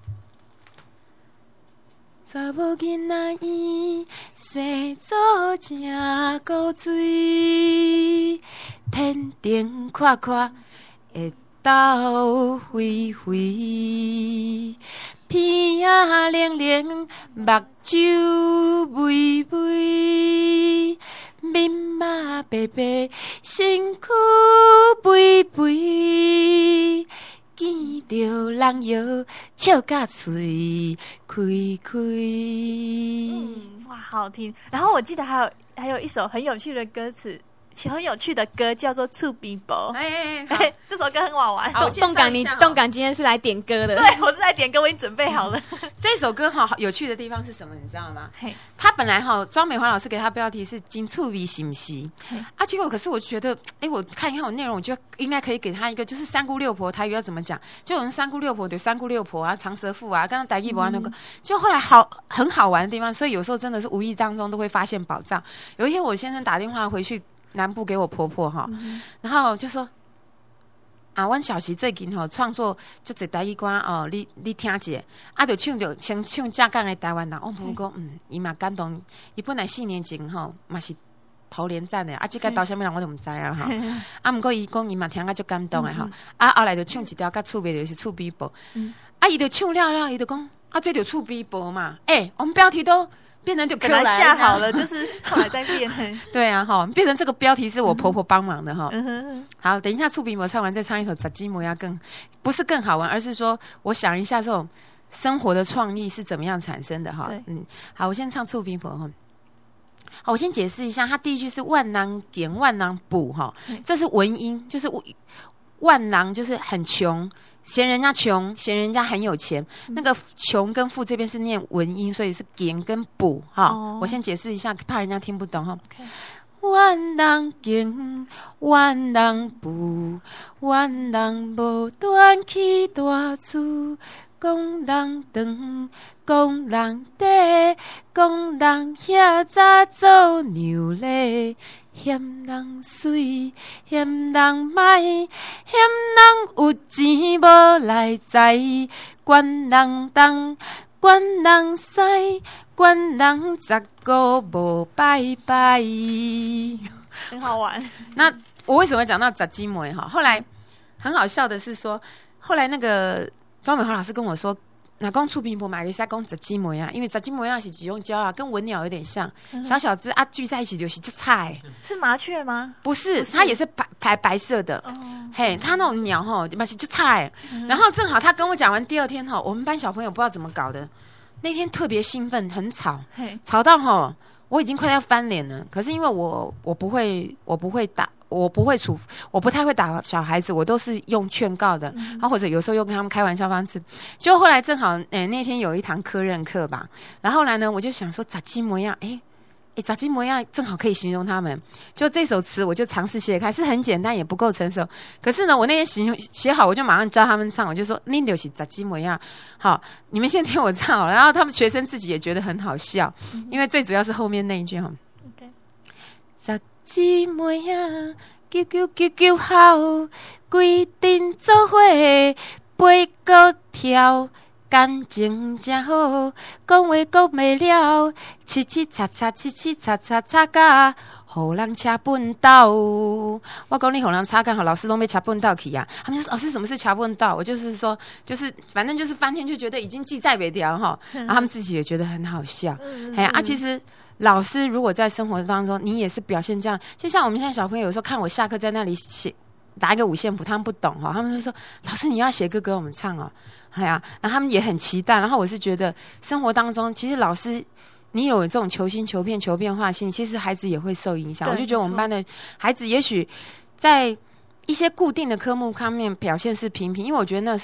查某囡仔伊生做正古水，天顶看看会斗飞飞，鼻仔灵灵，目睭微微，面目白白，身躯肥肥。见着人摇，笑甲嘴开开。 哇，好好听。然后我记得还有一首很有趣的歌词，很有趣的歌叫做《触鼻博》。这首歌很好玩。 动感今天是来点歌的。 对，我是来点歌，我已经准备好了。 这首歌哈有趣的地方是什么？你知道吗？他本来哈庄美华老师给他标题是“金触鼻是不是”啊，结果可是我觉得，我看一看我内容，我觉得应该可以给他一个，就是三姑六婆台语要怎么讲？就有人三姑六婆对三姑六婆啊，长舌妇啊，刚刚台语博那个，就后来很好玩的地方，所以有时候真的是无意当中都会发现宝藏。有一天我先生打电话回去南部给我婆婆哈，然后就说。啊，阮小时最近创作就一台语歌哦，你听一下，啊，就先唱正港的台湾人。我婆婆讲，伊嘛感动，伊本来4年前嘛是头连战的，啊，这个到什么人我就唔知啊哈。啊，不过伊讲伊嘛听啊就感动的哈。啊，后来就唱一条较趣味的，就是《触鼻宝》。啊，伊就唱了，伊就讲啊，这就触鼻宝嘛。我们标题都。变成就 Q 来下好了，就是后来再变。 对啊，哈，变成这个标题是我婆婆帮忙的哈。好，等一下触鼻魔唱完再唱一首《杂鸡模呀》，不是更好玩，而是说我想一下这种生活的创意是怎么样产生的哈。好，我先唱触鼻魔哈。好，我先解释一下，它第一句是万囊点万囊补哈，这是文音，就是万囊就是很穷。嫌人家穷，嫌人家很有钱。那个穷跟富这边是念文音，所以是减跟补哈。我先解释一下，怕人家听不懂哈。万人减，万人补，万人无端起大厝，工人长，工人短，工人遐早做牛咧。嫌人水，嫌人歹，嫌人有钱无来财，管人东，管人西，管人15无拜拜。 很好玩。 那我为什么会讲到杂鸡梅哈？后来很好笑的是说，后来那个庄美华老师跟我说。那讲触鼻婆买了一下讲杂鸡梅啊，因为杂鸡梅啊是几用胶啊，跟文鸟有点像，小小只啊聚在一起就是就菜。 是麻雀吗？ 不是，它也是白色的。嘿，它那种鸟哈，嘛是就菜。然后正好他跟我讲完第二天哈，我们班小朋友不知道怎么搞的，那天特别兴奋，很吵，吵到哈我已经快要翻脸了。可是因为我不会打。我不太会打小孩子，我都是用劝告的，然后或者有时候又跟他们开玩笑方式。就后来正好，那天有一堂科任课吧，然后来呢，我就想说杂鸡模样，杂鸡模样正好可以形容他们。就这首词，我就尝试写开，是很简单，也不够成熟。可是呢，我那天写好，我就马上教他们唱，我就说你就是杂鸡模样，好，你们先听我唱好了。然后他们学生自己也觉得很好笑，因为最主要是后面那一句哈。杂鸡模样，啾啾啾啾吼，规阵做伙飞过跳，感情真好，讲话讲袂了，七七擦擦七七擦擦擦甲，互人掐笨斗。我讲你互人擦干，好老师都被掐笨斗去啊。他们就说老师什么是掐笨斗？我就是说反正就是翻天就觉得已经记在袂掉哈，然后他们自己也觉得很好笑。其实。老师如果在生活当中，你也是表现这样，就像我们现在小朋友有时候看我下课在那里打一个五线谱，他们不懂哈，他们就说老师你要写歌给我们唱哦，然后他们也很期待。然后我是觉得生活当中，其实老师你有这种求新求变求变化性，其实孩子也会受影响。我就觉得我们班的孩子也许在一些固定的科目方面表现是平平，因为我觉得那是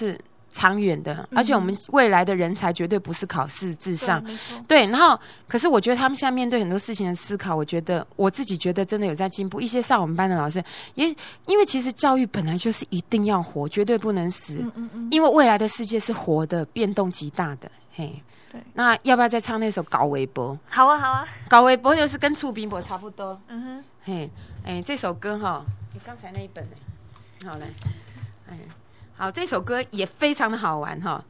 长远的，而且我们未来的人才绝对不是考试至上。对，然后可是我觉得他们现在面对很多事情的思考，我觉得我自己觉得真的有在进步。一些上我们班的老师也因为其实教育本来就是一定要活，绝对不能死。因为未来的世界是活的，变动极大的。嘿，对。那要不要再唱那首《搞微博》？ 好啊，好啊。 搞微博就是跟触屏博差不多。嘿，这首歌哈，你刚才那一本呢？好嘞，好，这首歌也非常的好玩哈。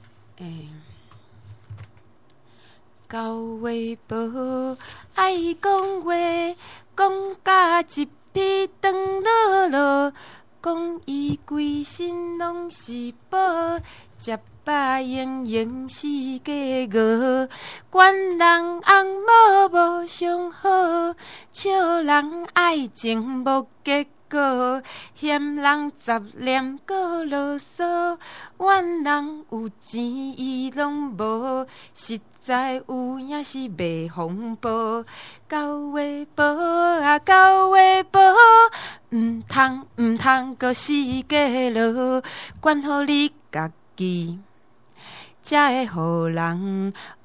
搞微博爱讲话，讲甲一匹长落落，讲伊规身拢是宝，食饱闲闲是假鹅，管人翁某无上好，笑人爱情无结果，嫌人杂念搁啰嗦，怨人有钱伊拢无，实在有影是袂风暴。搞微博啊，搞微博，唔通搁是假咯，管好你家己，才会互人学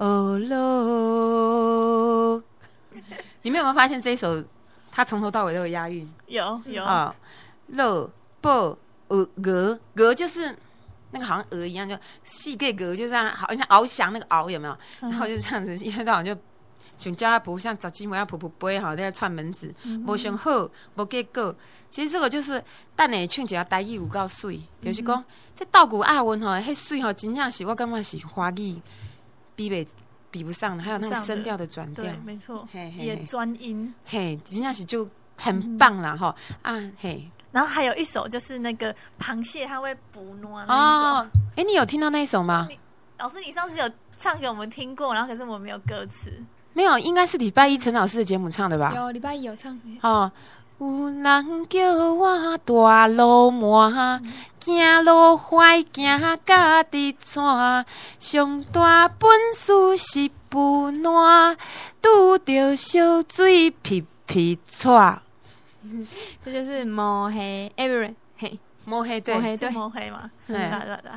咯。你们有没有发现这一首？他从头到尾都有押韵， 有啊，乐报鹅就是那个好像鹅一样，就细个鹅就这样，好像翱翔那个翱有没有？然后就这样子，一天到晚就像叫他不像早鸡模样噗飞好在串门子，无上好无结果。其实这个就是等下唱一下台语有够水，就是讲这稻谷阿文吼，迄水吼真正是我感觉是华语比不上的，还有那个声调的转调， 对，没错，也专音， 嘿，真正是就很棒啦哈啊嘿。 然后还有一首就是那个螃蟹，它会捕卵那一首。 你有听到那一首吗？ 老师，你上次有唱给我们听过，然后可是我没有歌词。 没有，应该是礼拜一陈老师的节目唱的吧？ 有，礼拜一有唱。 有人叫我大路漫，行路快，行家己喘。上大本事是捕卵，拄着小水皮皮喘。 这就是摸黑 every 嘿， 摸黑对， 摸黑嘛，对。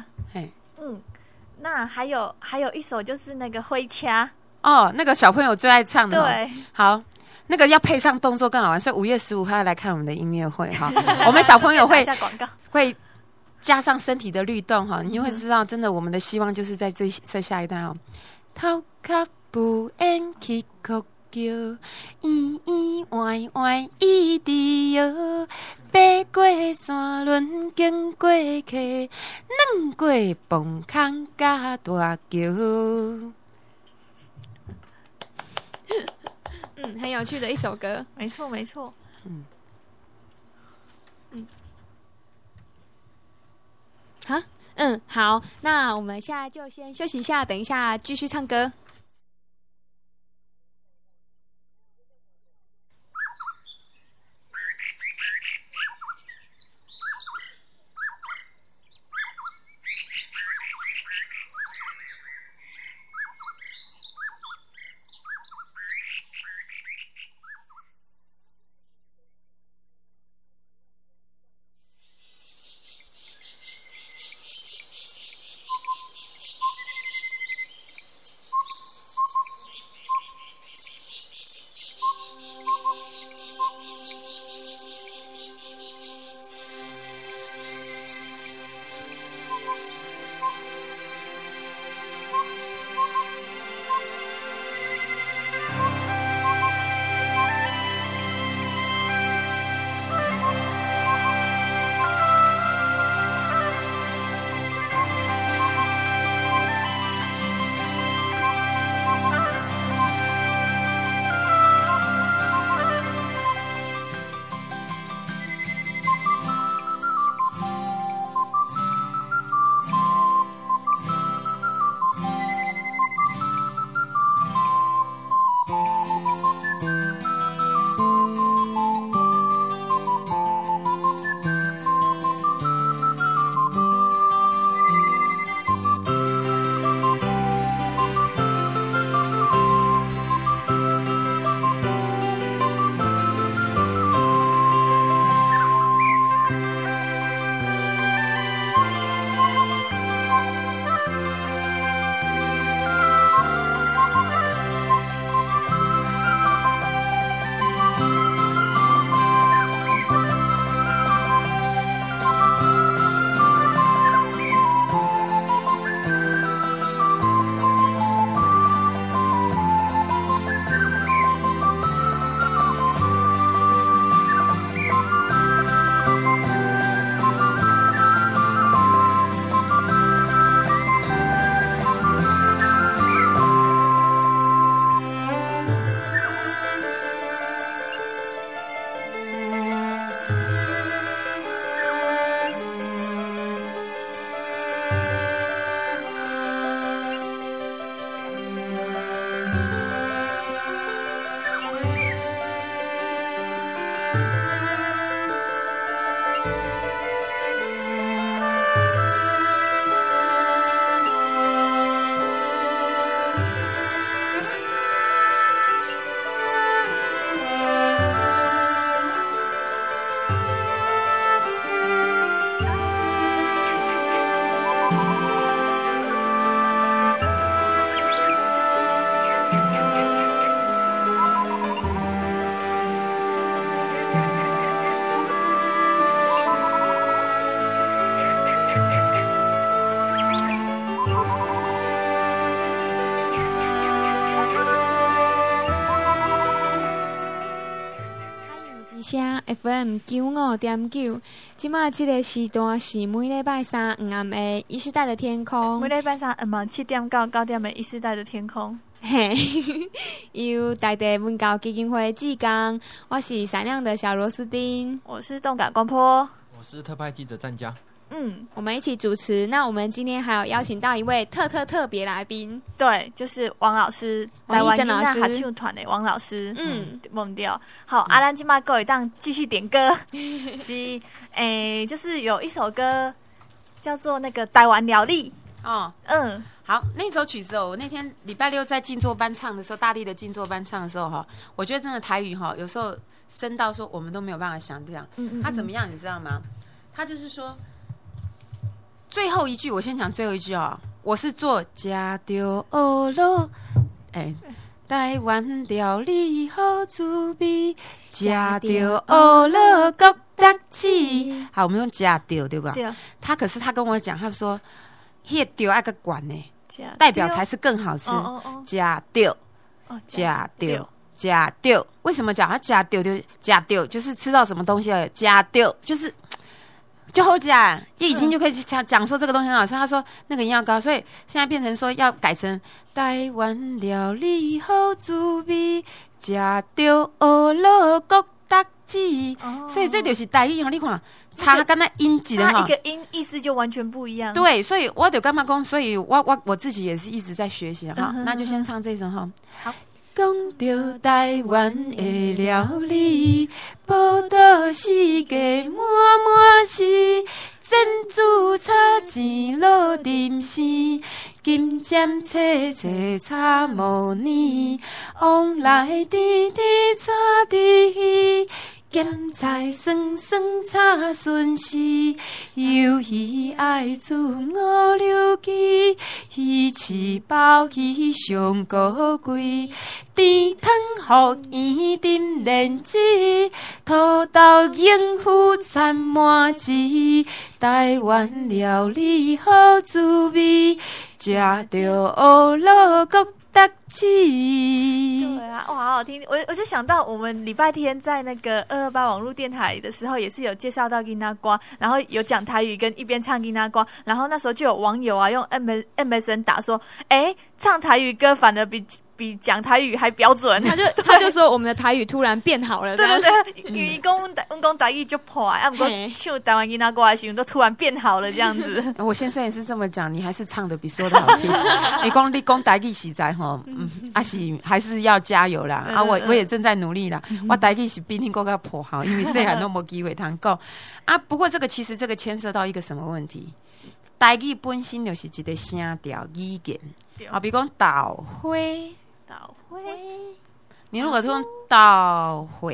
那还有一首就是那个灰掐那个小朋友最爱唱的。 对， 好。那个要配上动作更好玩，所以5月15号要来看我们的音乐会哈。我们小朋友会加上身体的律动哈，你会知道，真的我们的希望就是在这下一段哦。头壳不厌去哭叫，咿咿歪歪一直摇，爬过山峦经过溪，软过崩坑甲大桥。 很有趣的一首歌， 没错。 好，那我们现在就先休息一下，等一下继续唱歌。 声 FM 95.9，即马这个时段是每礼拜三暗暗的一时代的天空。 每礼拜三7点到9点的一时代的天空。 嘿，由台地文教基金会志工，我是闪亮的小螺丝钉， 我是动感光波， 我是特派记者战家。 我们一起主持。那我们今天还有邀请到一位特别来宾， 对，就是王老师， 王一正老师， 台湾音乐合唱团的王老师。忘掉。好，阿兰今嘛各位当继续点歌，是就是有一首歌叫做那个台湾料理。 好，那首曲子我那天礼拜六在静坐班唱的时候，大地的静坐班唱的时候我觉得真的台语有时候深到说我们都没有办法想这样。他怎么样你知道吗？他就是说最后一句，我先讲最后一句我是做吃到蚵螺，台湾料理好滋味，吃到蚵螺国大市。好，我们用吃到对吧？ 对。 他跟我讲，他说那个丢爱个管呢，代表才是更好吃。加丢，加丢，加丢。为什么讲他加丢就是吃到什么东西了？加丢就好假，已经就可以讲说这个东西很好吃。他说那个营养高，所以现在变成说要改成台湾料理好滋味，吃到蚵螺国大市。所以这就是台语你看。差跟那音质的差一个音意思就完全不一样。 对，所以我就干嘛讲，所以我自己也是一直在学习那就先唱这首好。 讲到台湾的料理，报道世界满满是珍珠炒钱落点心，金针切炒毛泥，往来滴滴炒滴。咸菜酸酸炒笋丝，鱿鱼爱煮五柳鸡，鱼翅鲍鱼上高贵，甜汤福圆炖莲子，土豆永富掺满子，台湾料理好滋味，吃到蚵螺国大市。 对啊，哇，好好听！我就想到我们礼拜天在那个228网络电台的时候，也是有介绍到吉拿瓜，然后有讲台语跟一边唱吉拿瓜，然后那时候就有网友用 MSN 打说，唱台语歌反而比讲台语还标准。 他就说我们的台语突然变好了。 对，语讲阮讲台语就破不过唱台湾吉拿瓜的时候都突然变好了这样子。 我现在也是这么讲，你还是唱的比说的好听。你讲台语实在还是要加油啦！我也正在努力啦。我台语是比你更加破好，因为细汉都没机会通讲不过其实这个牵涉到一个什么问题？台语本身就是一个声调语言比如讲稻花，你如果说稻花，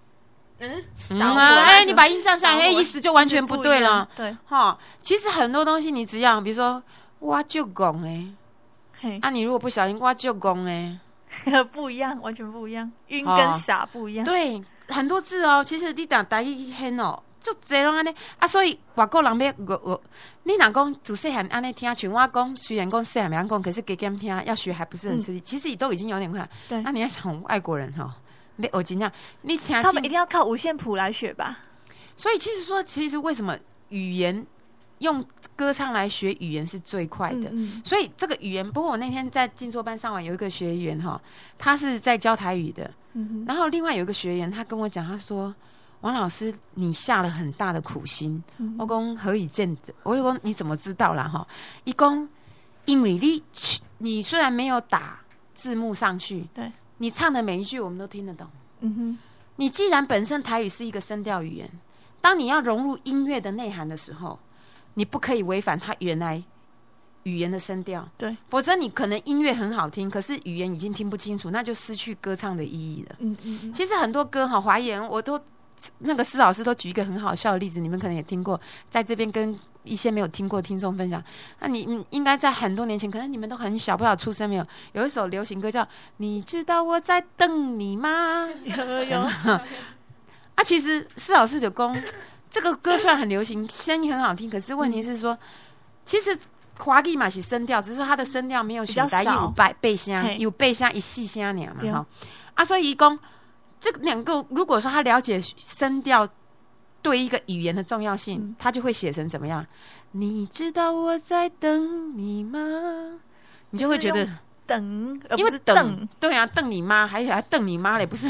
你把音降下来，意思就完全不对了。 对， 其实很多东西你只要，比如说我就讲你如果不小心我就讲不一样，完全不一样，晕跟傻不一样。 对，很多字其实你讲台语很就这样安尼所以外国人你若讲自细汉安尼听，像我讲，虽然讲细汉没讲，可是加减听要学还不是很吃力。其实都已经有点快。 对， 那你要想外国人没我尽量你听， 他们一定要靠五线谱来学吧？ 所以其实为什么语言用歌唱来学语言是最快的？所以这个语言，不过我那天在静坐班上完有一个学员他是在教台语的，然后另外有一个学员他跟我讲，他说。王老师，你下了很大的苦心。我说何以见得？我就说你怎么知道啦？他说因为你虽然没有打字幕上去， 对， 你唱的每一句我们都听得懂。你既然本身台语是一个声调语言，当你要融入音乐的内涵的时候，你不可以违反它原来语言的声调， 对， 否则你可能音乐很好听，可是语言已经听不清楚，那就失去歌唱的意义了。其实很多歌华言我都。那个施老师都举一个很好笑的例子，你们可能也听过，在这边跟一些没有听过的听众分享。那你应该在很多年前，可能你们都很小，不知道出生没有？有一首流行歌叫《你知道我在等你吗》。有。其实施老师就说，这个歌虽然很流行，声音很好听，可是问题是说，其实华语嘛是声调，只是说它的声调没有像台语有背声，有背声一细声而嘛所以他说这两个如果说他了解声调对一个语言的重要性，他就会写成怎么样？你知道我在等你吗？你就会觉得等，而因为不是瞪。 对啊，瞪你妈，还瞪你妈嘞，不是？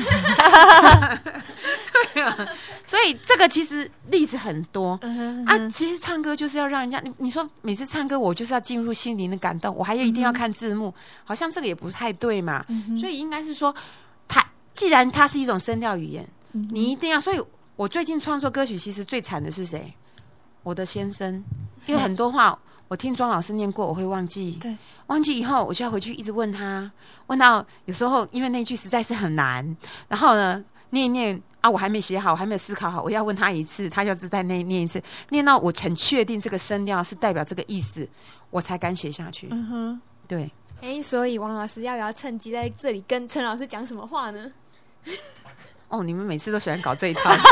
对啊，所以这个其实例子很多啊。其实唱歌就是要让人家，你说每次唱歌我就是要进入心灵的感动，我还一定要看字幕，好像这个也不太对嘛。所以应该是说，既然它是一种声调语言，你一定要。所以我最近创作歌曲，其实最惨的是谁？我的先生，因为很多话我听庄老师念过，我会忘记。 对， 忘记以后我就要回去一直问他，问到有时候因为那句实在是很难，然后呢念一念啊，我还没写好，我还没有思考好，我要问他一次，他就只再念一次，念到我很确定这个声调是代表这个意思，我才敢写下去。对。 所以王老师要不要趁机在这里跟陈老师讲什么话呢？ 哦，你们每次都喜欢搞这一套。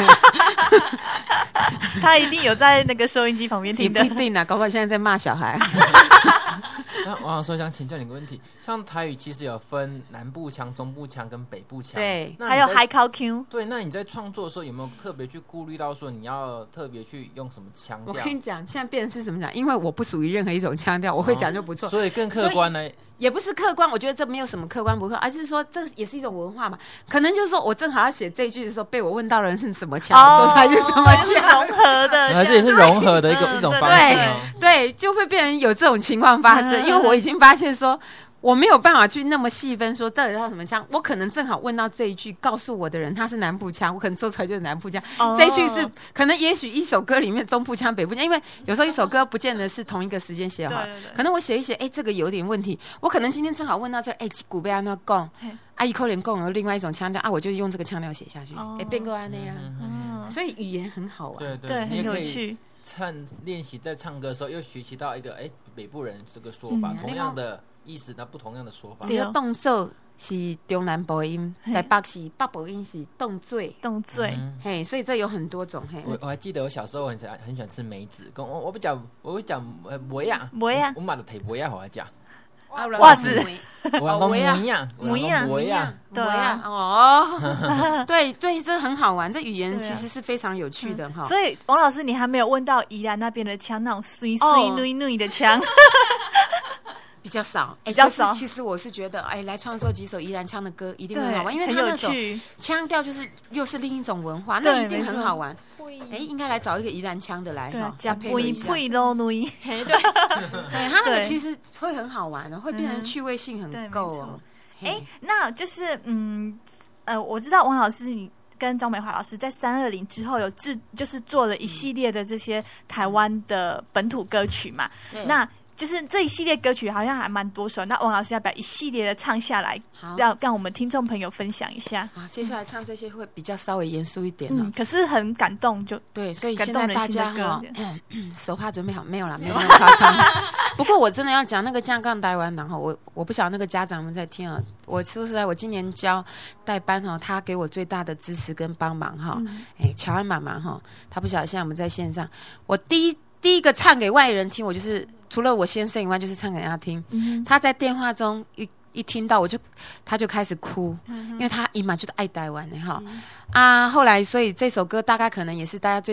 他一定有在那个收音机旁边听的。 也不一定啦，搞不好现在在骂小孩。 那王老师想请教你个问题，像台语其实有分南部腔、中部腔跟北部腔， 对， 还有海口腔。 对，那你在创作的时候有没有特别去顾虑到说你要特别去用什么腔调？ 我跟你讲，现在变成是什么讲？因为我不属于任何一种腔调，我会讲就不错， 所以更客观呢。 也不是客观，我觉得这没有什么客观不客，而是说这也是一种文化嘛。可能就是说我正好要写这一句的时候，被我问到的人是什么腔，说他是什么腔， 融合的， 这也是融合的一种方式哦。 对，就会变成有这种情况发生。因为我已经发现说，我没有办法去那么细分说到底要什么腔，我可能正好问到这一句，告诉我的人他是南部腔，我可能做出来就是南部腔。这一句是可能也许一首歌里面中部腔、北部腔，因为有时候一首歌不见得是同一个时间写好，可能我写一写，这个有点问题，我可能今天正好问到这，古贝安那讲，伊可能讲有另外一种腔调啊，我就用这个腔调写下去，变过安那样，所以语言很好玩， 对，很有趣。 练习在唱歌的时候，又学习到一个北部人这个说法，同样的意思，那不同样的说法。 对，动作是中南部音，台北是北部音是动嘴，嘿，所以这有很多种。嘿， 我还记得我小时候很喜欢吃梅子，我不讲梅啊，我买的提梅啊，好来讲。 袜子， 我梅啊， 对啊， 哦，对，这很好玩，这语言其实是非常有趣的哈。 所以王老师，你还没有问到宜兰那边的腔，那种碎碎嫩嫩的腔。 比较少，其实我是觉得，来创作几首宜兰腔的歌一定很好玩，因为它那种腔调就是又是另一种文化，那一定很好玩。应该来找一个宜兰腔的来哈，加配合一下。 配咯女， 对，它那个其实会很好玩的，会变成趣味性很够哦。 那就是我知道王老师你跟张美华老师在320之后有就是做了一系列的这些台湾的本土歌曲嘛，那。就是这一系列歌曲好像还蛮多首，那王老师要不要一系列的唱下来，要让我们听众朋友分享一下？ 接下来唱这些会比较稍微严肃一点可是很感动，就对，所以现在大家手帕准备好没有啦？没有那么夸张。不过我真的要讲那个降杠台湾人我不晓得那个家长们在听啊。我说实在，我今年教代班他给我最大的支持跟帮忙乔安妈妈他不晓得现在我们在线上，我第一个唱给外人听，我就是除了我先生以外，就是唱给他听。他在电话中一听到他就开始哭，因为他姨妈就是爱台湾的后来所以这首歌大概可能也是大家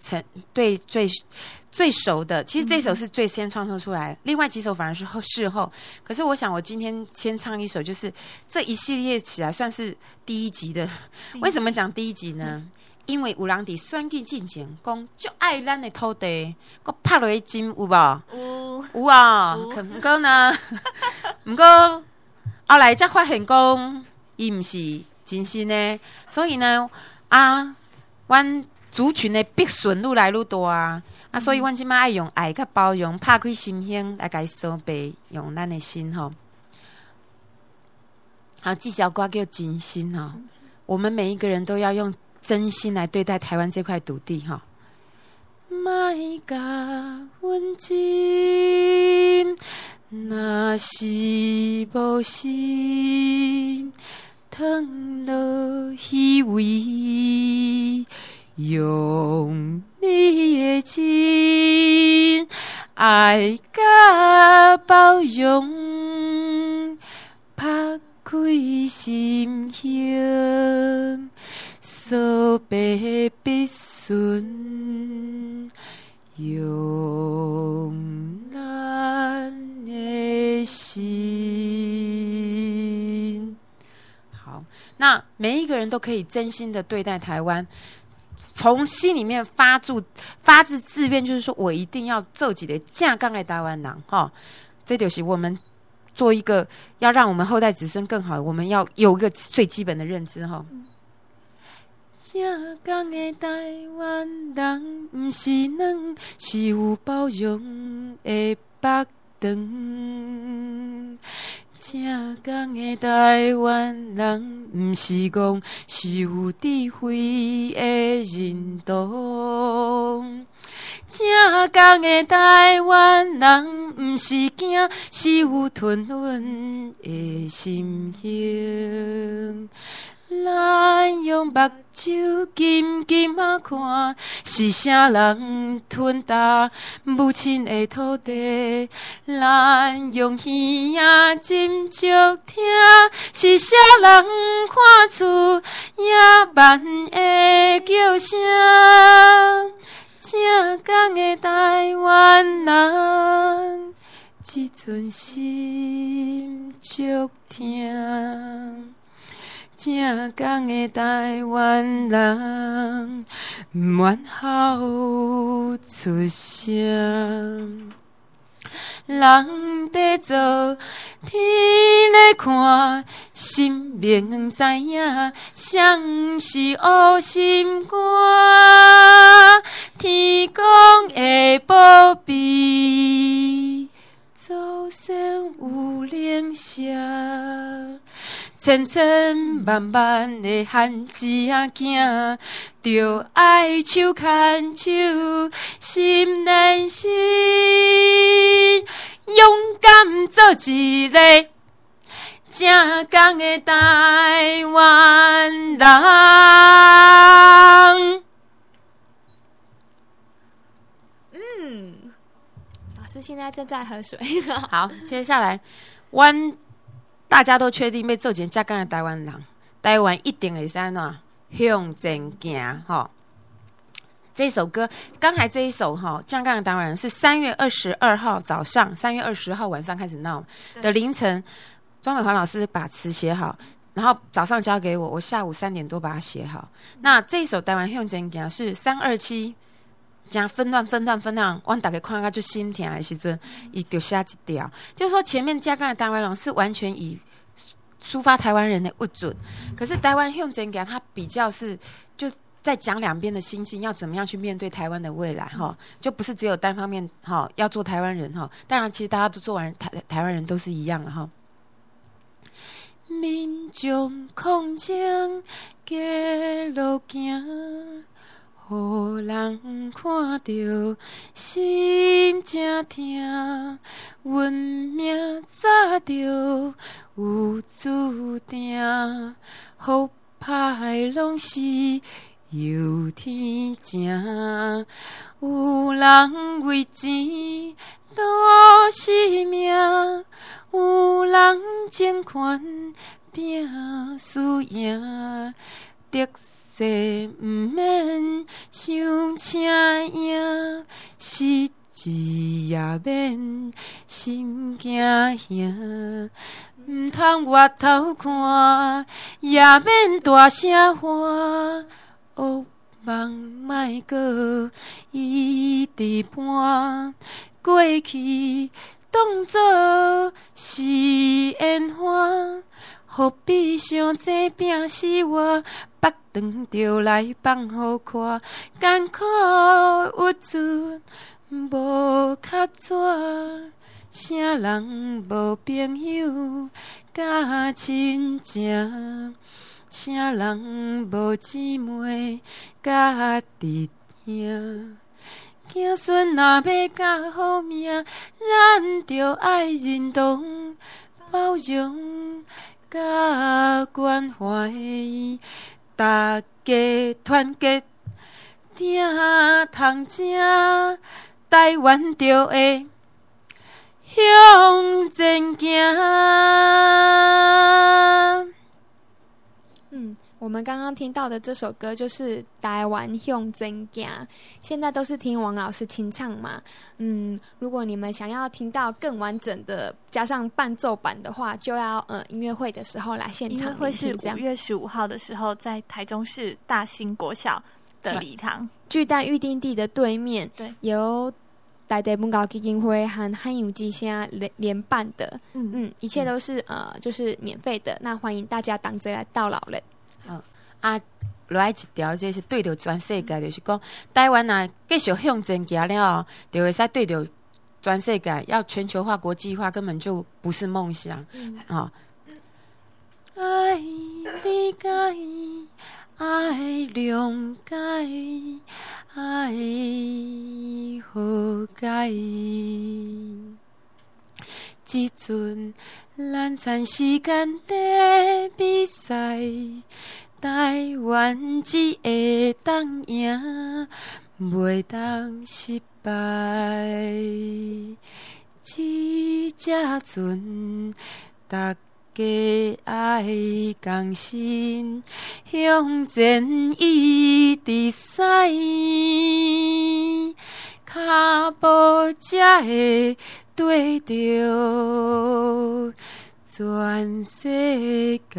最熟的。其实这首是最先创作出来，另外几首反而是事后。可是我想我今天先唱一首，就是这一系列起来算是第一集的。为什么讲第一集呢？因为有人伫选举进前讲，足爱咱的土地，佮拍落去金有无？有啊。不过呢，后来才发现讲，伊毋是真心的，所以呢，阮族群的必顺愈来愈大所以阮即摆爱用爱甲包容，拍开心胸来甲伊相陪，用咱的心好，这首歌叫真心我们每一个人都要用真心来对待台湾这块土地莫甲阮情，若是无心，吞落虚伪，用你的情爱甲包容，拍开心胸，所备必顺，用咱的心。好，那每一个人都可以真心的对待台湾，从心里面发自自愿，就是说我一定要做一个正港的台湾人哈。这就是我们做一个要让我们后代子孙更好，我们要有一个最基本的认知哈。正港的台湾人，不是软，是有包容的北长。正港的台湾人，不是戆，是有智慧的认同。正港的台湾人，不是惊，是有吞忍的心胸。咱用目睭金金啊看，是啥人吞踏母亲的土地？咱用耳仔斟酌听，是啥人看出野蛮的叫声？正港的台湾人，一寸心足听。正港的台湾人，满口出声。人在做，天在看，心明知影，谁是黑心肝？天公会保庇，祖先有灵舍。千千万万的汉子仔囝，着爱手牵手，心连心，勇敢做一个正港的台湾人。 老师现在正在喝水。 好，接下来大家都确定要做一个正港的台湾人，台湾一定会怎样向前行哈。这首歌，刚才这一首哈，正港的台湾人是3月22号早上，3月20号晚上开始闹的凌晨，庄美华老师把词写好，然后早上交给我，我下午3点多把它写好。那这一首台湾向前行是327。真纷乱，我大家看到就心疼的时阵，伊就写一条，就是说前面正港的台湾人是完全以抒发台湾人的不准，可是台湾向前行，他比较是就在讲两边的心境，要怎么样去面对台湾的未来哈，就不是只有单方面哈，要做台湾人哈。当然，其实大家都做完台湾人都是一样的哈。民众抗争，街路行。予人看着心正疼，阮命早就有注定，好歹拢是由天正。有人为钱赌性命，有人争权拼输赢，得势毋免伤请赢，失志也免心惊吓。毋通越头看，也免大声喊，恶梦莫搁一直伴。过去当作是烟花，何必想这拼死活？腹肠着来放互看，艰苦郁卒无较纸，啥人无朋友甲亲情，啥人无姊妹甲弟兄。子孙若要较好命，咱着爱认同、包容、甲关怀。大家团结，挺通正，台湾就会向前行。 我们刚刚听到的这首歌就是《台湾向前行》，现在都是听王老师清唱嘛。如果你们想要听到更完整的，加上伴奏版的话，就要音乐会的时候来现场音乐会是聆听这样 5月15号的时候，在台中市大兴国小的礼堂巨蛋预定地的对面， 对， 由台地文教基金会和汉语之声联办的，一切都是就是免费的，那欢迎大家同齐来到老人。 落来一条，这是对着全世界，就是讲台湾啊，继续向前行了后，就会使对着全世界，要全球化、国际化，根本就不是梦想。爱理解，爱谅解，爱和解。即阵咱残时间在比赛。台湾只会当赢，袂当失败。这阵，大家爱同心，向前一直驶，脚步才会对着全世界。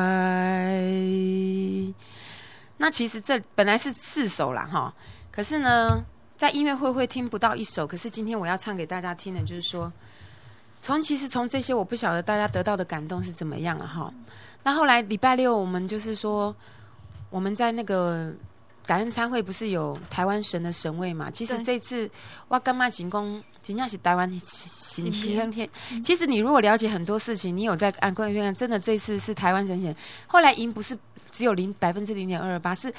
那其实这本来是4首啦哈，可是呢，在音乐会听不到1首，可是今天我要唱给大家听的，就是说，其实从这些我不晓得大家得到的感动是怎么样了哈。那后来礼拜6我们就是说，我们在那个感恩餐会不是有台湾神的神位嘛？其实这次我感觉真的是台湾神仙天。其实你如果了解很多事情，你有在安观院，真的这次是台湾神仙。后来赢不是只有0.228%，是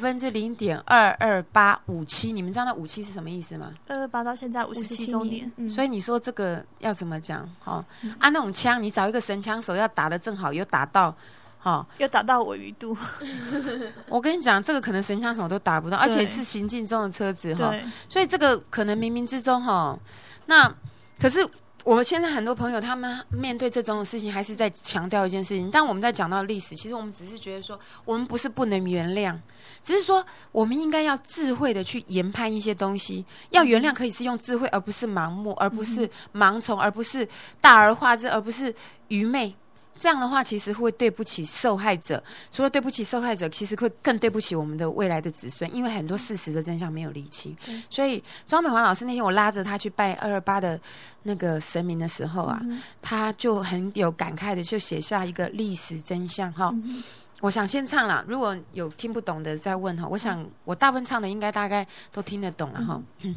0.22857%。你们知道那57是什么意思吗 ？228到现在57周年。 所以你说这个要怎么讲？那种枪，你找一个神枪手要打得正好，有打到。 又打到我鱼肚。 我跟你讲，这个可能神枪手都打不到，而且是行进中的车子所以这个可能冥冥之中那可是我们现在很多朋友他们面对这种的事情，还是在强调一件事情。当我们在讲到历史，其实我们只是觉得说，我们不是不能原谅，只是说我们应该要智慧的去研判一些东西。要原谅可以是用智慧，而不是盲目，而不是盲从，而不是大而化之，而不是愚昧。这样的话，其实会对不起受害者。除了对不起受害者，其实会更对不起我们的未来的子孙，因为很多事实的真相没有理清。所以庄美华老师那天我拉着他去拜228的那个神明的时候啊，他就很有感慨的就写下一个历史真相我想先唱啦，如果有听不懂的再问我想我大部分唱的应该大概都听得懂了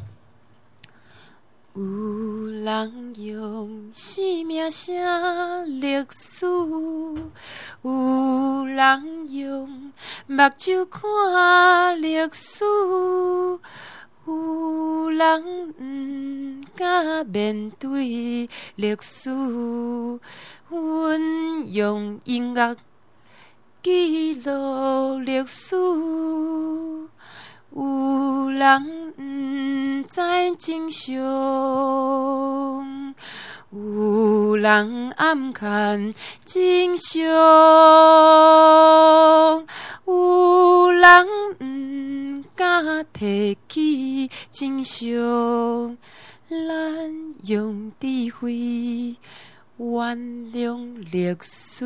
有人用生命写历史，有人用目睭看历史，有人不敢面对历史。阮用音乐记录历史。有人不知真相，有人暗看真相，有人不敢提起真相。咱用智慧原谅历史。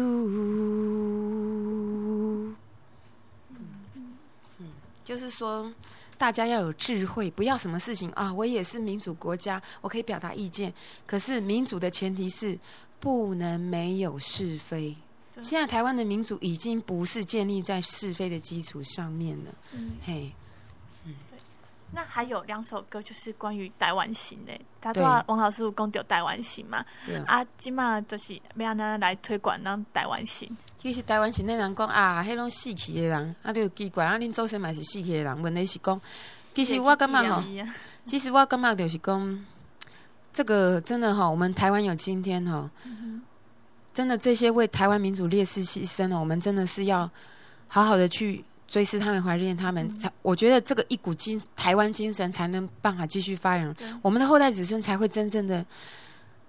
就是说，大家要有智慧，不要什么事情啊！我也是民主国家，我可以表达意见。可是民主的前提是不能没有是非。现在台湾的民主已经不是建立在是非的基础上面了。 对。那还有2首歌就是关于台湾行的，他都王老师有讲到台湾行嘛？今嘛就是要咱来推广咱台湾行。 其实台湾行的人讲啊，迄拢死去的人，就奇怪恁祖先嘛是死去的人。问题是讲，其实我感觉就是讲，这个真的我们台湾有今天真的这些为台湾民主烈士牺牲我们真的是要好好的去追思他们，怀念他们。我觉得这个一股台湾精神才能办法继续发扬，我们的后代子孙才会真正的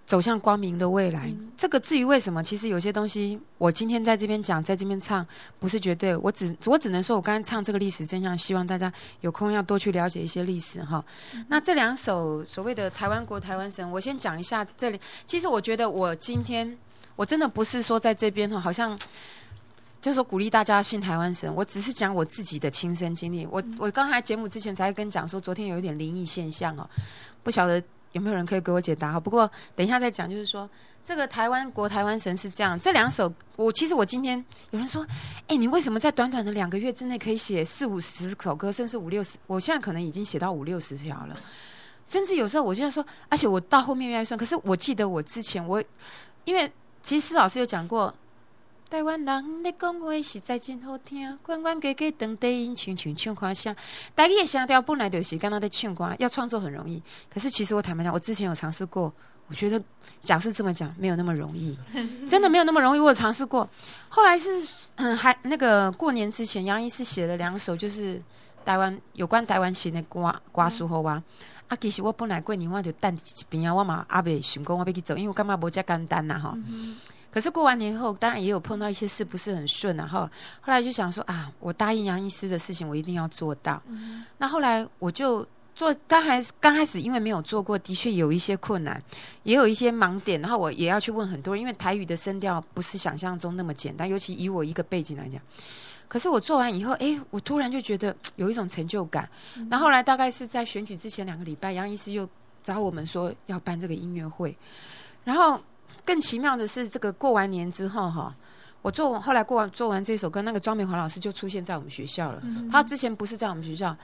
走向光明的未来。这个至于为什么，其实有些东西我今天在这边讲，在这边唱，不是绝对。我只能说，我刚才唱这个历史真相，希望大家有空要多去了解一些历史哈。那这2首所谓的台湾国、台湾神，我先讲一下这里。其实我觉得我今天我真的不是说在这边哈，好像就是说鼓励大家信台湾神，我只是讲我自己的亲身经历。我刚才节目之前才跟讲说，昨天有一点灵异现象哦，不晓得有没有人可以给我解答？不过等一下再讲，就是说这个台湾国、台湾神是这样。这2首，其实我今天有人说，你为什么在短短的2个月之内可以写40-50首歌，甚至50-60？我现在可能已经写到50-60条了，甚至有时候我现在说，而且我到后面越来越顺。可是我记得我之前因为其实施老师有讲过。台湾人咧讲话实在真好听，关关家家当地因唱唱唱看声。台语的声调本来就是刚刚在唱歌，要创作很容易。可是其实我坦白讲，我之前有尝试过，我觉得讲是这么讲，没有那么容易，真的没有那么容易。我有尝试过，后来是还那个过年之前，杨医师写了2首，就是有关台湾新的歌书好啊。其实我本来过年我就等一边啊，我嘛还未想讲我要去做，因为我感觉无这简单呐哈。可是过完年后，当然也有碰到一些事不是很顺啊。后来就想说我答应杨医师的事情，我一定要做到。那后来我就做，刚开始因为没有做过，的确有一些困难，也有一些盲点。然后我也要去问很多人，因为台语的声调不是想象中那么简单，尤其以我一个背景来讲。可是我做完以后，我突然就觉得有一种成就感。然后后来大概是在选举之前2个礼拜，杨医师又找我们说要办这个音乐会，然后。更奇妙的是，这个过完年之后哈，后来做完这首歌，那个庄美华老师就出现在我们学校了。他之前不是在我们学校，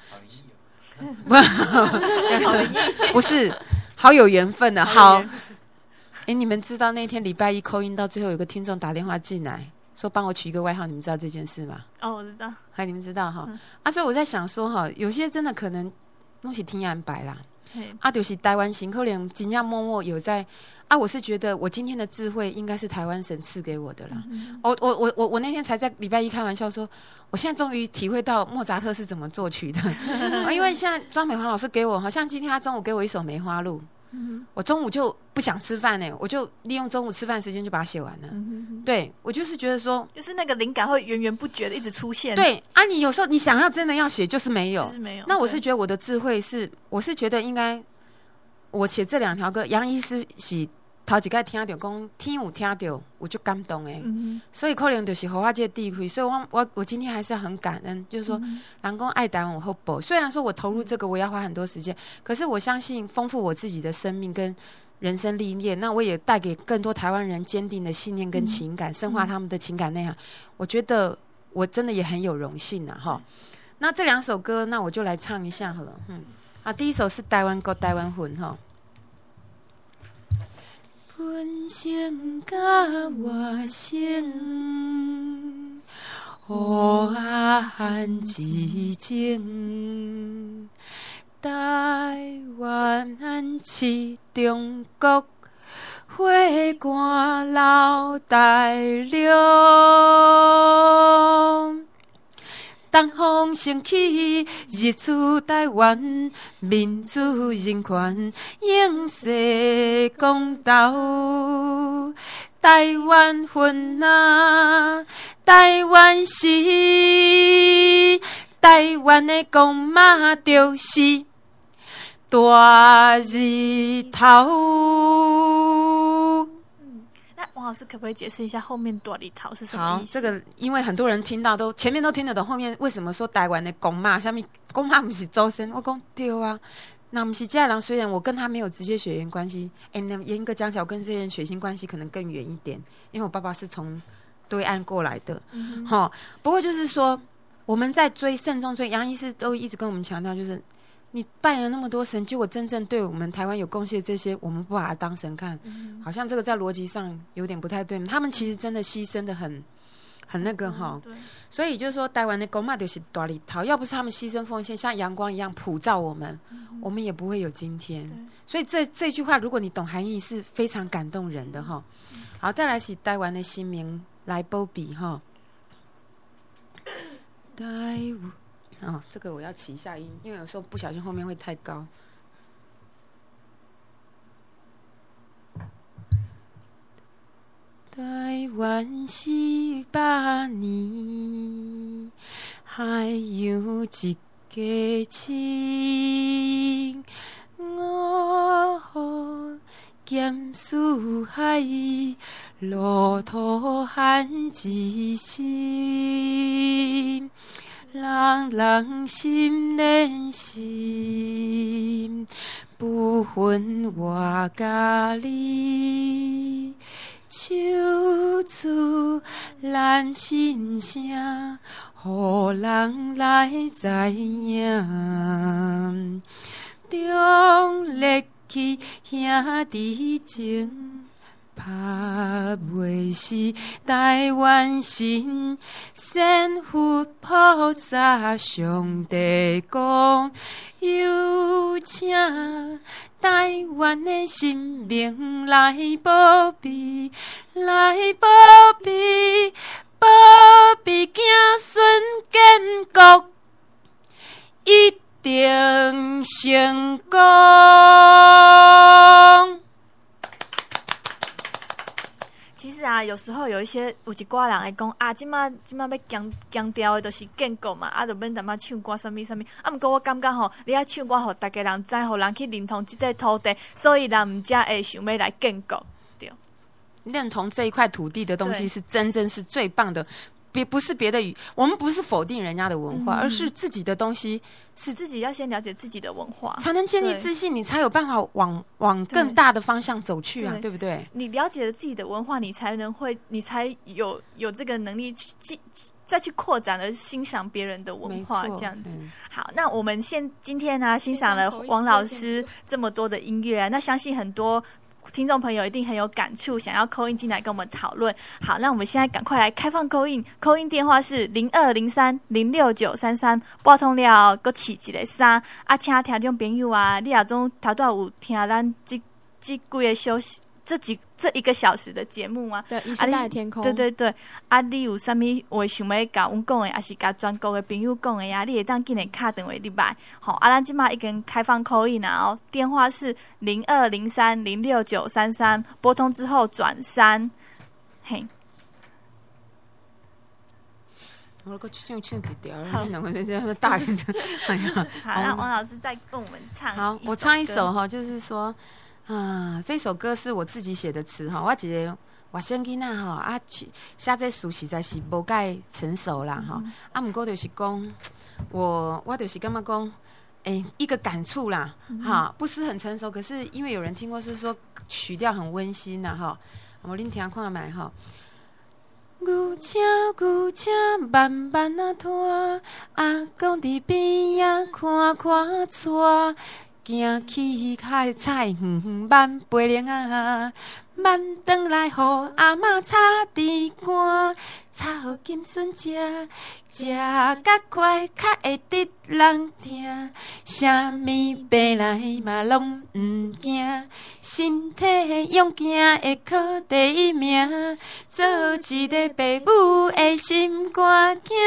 不是，好有缘分的。好，你们知道那天礼拜一call in到最后，有个听众打电话进来，说帮我取一个外号，你们知道这件事吗？ 我知道。 你们知道哈？所以我在想说哈，有些真的可能东西听安排啦。就是台湾行可能真正默默有在我是觉得我今天的智慧应该是台湾神赐给我的啦。我那天才在礼拜一开玩笑说，我现在终于体会到莫扎特是怎么作曲的。因为现在庄美华老师给我，好像今天他中午给我一首梅花鹿，我中午就不想吃饭我就利用中午吃饭时间就把它写完了。对，我就是觉得说， 就是那个灵感会源源不绝的一直出现。 对你有时候你想要真的要写，就是没有，那我是觉得我的智慧是，我是觉得应该我写这2条歌，杨医师是头一次听到讲天有听到，我就感动所以可能就是给我这个地位，所以我今天还是很感恩，就是说人讲爱台湾我好报，虽然说我投入这个我要花很多时间，可是我相信丰富我自己的生命跟人生历练，那我也带给更多台湾人坚定的信念跟情感，深化他们的情感内涵。我觉得我真的也很有荣幸哈。那这2首歌，那我就来唱一下好了。第一首是台湾国台湾魂哈。本性甲外省，黑暗之情。台湾是中国火干老大梁。东风升起，日出台湾，民主人权，永世公道。台湾魂啊，台湾是，台湾的公妈就是大日头。 王老师可不可以解释一下后面大日头是什么意思？ 好，这个因为很多人听到前面都听得懂，后面为什么说台湾的公妈？下面公妈不是周深？我讲对啊，那不是这样。虽然我跟他没有直接血缘关系，那严格讲起来，我跟这些人血亲关系可能更远一点，因为我爸爸是从对岸过来的。不过就是说我们在慎重追，杨医师都一直跟我们强调，就是你拜了那么多神，结果真正对我们台湾有贡献这些，我们不把它当神看，好像这个在逻辑上有点不太对。他们其实真的牺牲的很那个所以就是说台湾的公妈就是大日头，要不是他们牺牲奉献，像阳光一样普照我们，我们也不会有今天。所以这句话如果你懂含义是非常感动人的好，再来是台湾的新名来保庇台湾这个我要起一下音，因为有时候不小心后面会太高。 台湾400年，还有一家亲，我予剑四海，路途汉之心，人人心连心，不分我甲你。唱出咱心声，互人来知影。中烈气兄弟情，拍袂死台湾心。仙佛菩萨上帝讲，有请台湾的心命来保庇，来保庇，保庇子孙建国，一定成功。 其实啊，有时候有一寡人会讲啊，即马要强调的就是建国嘛，啊，就免淡仔唱歌什么什么。啊，毋过我感觉吼，你爱唱歌，互大家人知，互人去认同即块土地，所以人毋才会想要来建国。对， 认同这一块土地的东西是真正是最棒的。不是别的语，我们不是否定人家的文化，而是自己的东西是自己要先了解自己的文化， 才能建立自信，你才有办法往更大的方向走去啊，对不对？ 你了解了自己的文化，你才有这个能力再去扩展而欣赏别人的文化，这样子。好，那我们今天呢，欣赏了王老师这么多的音乐，那相信很多听众朋友一定很有感触，想要call in进来跟我们讨论。好，那我们现在赶快来开放call in电话是0203-06933，拨通了搁起一个3啊，请听众朋友啊，你也总头段有听咱这几个小时这1个小时的节目啊， 对，异世界的天空， 对，啊，你有啥物话想要甲阮讲的，还是甲全国的朋友讲的啊？你会当紧来敲电话入来，好，啊，咱即马已经开放call in啊，哦，电话是0203-06933，拨通之后转3，嘿。 我个唱直调，两个这样大人的，哎呀， 好，那王老师再跟我们唱。 好，我唱一首哈，就是说。这首歌是我自己写的词哈，我一个外甥囡仔哈啊，写这词实在是无介成熟啦哈，啊，不过就是讲，我就是感觉讲，一个感触啦，哈，不是很成熟，可是因为有人听过是说曲调很温馨啦哈，我恁听看卖哈。牛车慢慢啊拖，阿公伫边啊看带。行去海菜园慢背灵啊，慢转来，互阿嬷炒猪肝，炒好金笋食，食甲快，较会得人听。啥物病来嘛拢毋惊，身体勇健会考第1名，做一个爸母的心肝囝。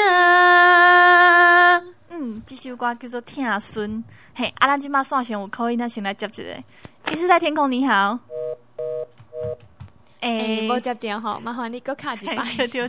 这首歌叫做《听孙》。嘿，啊，咱今麦线上有call in，那先来接一个。异世代天空，你好。 无接电话，麻烦你搁卡一摆。 对。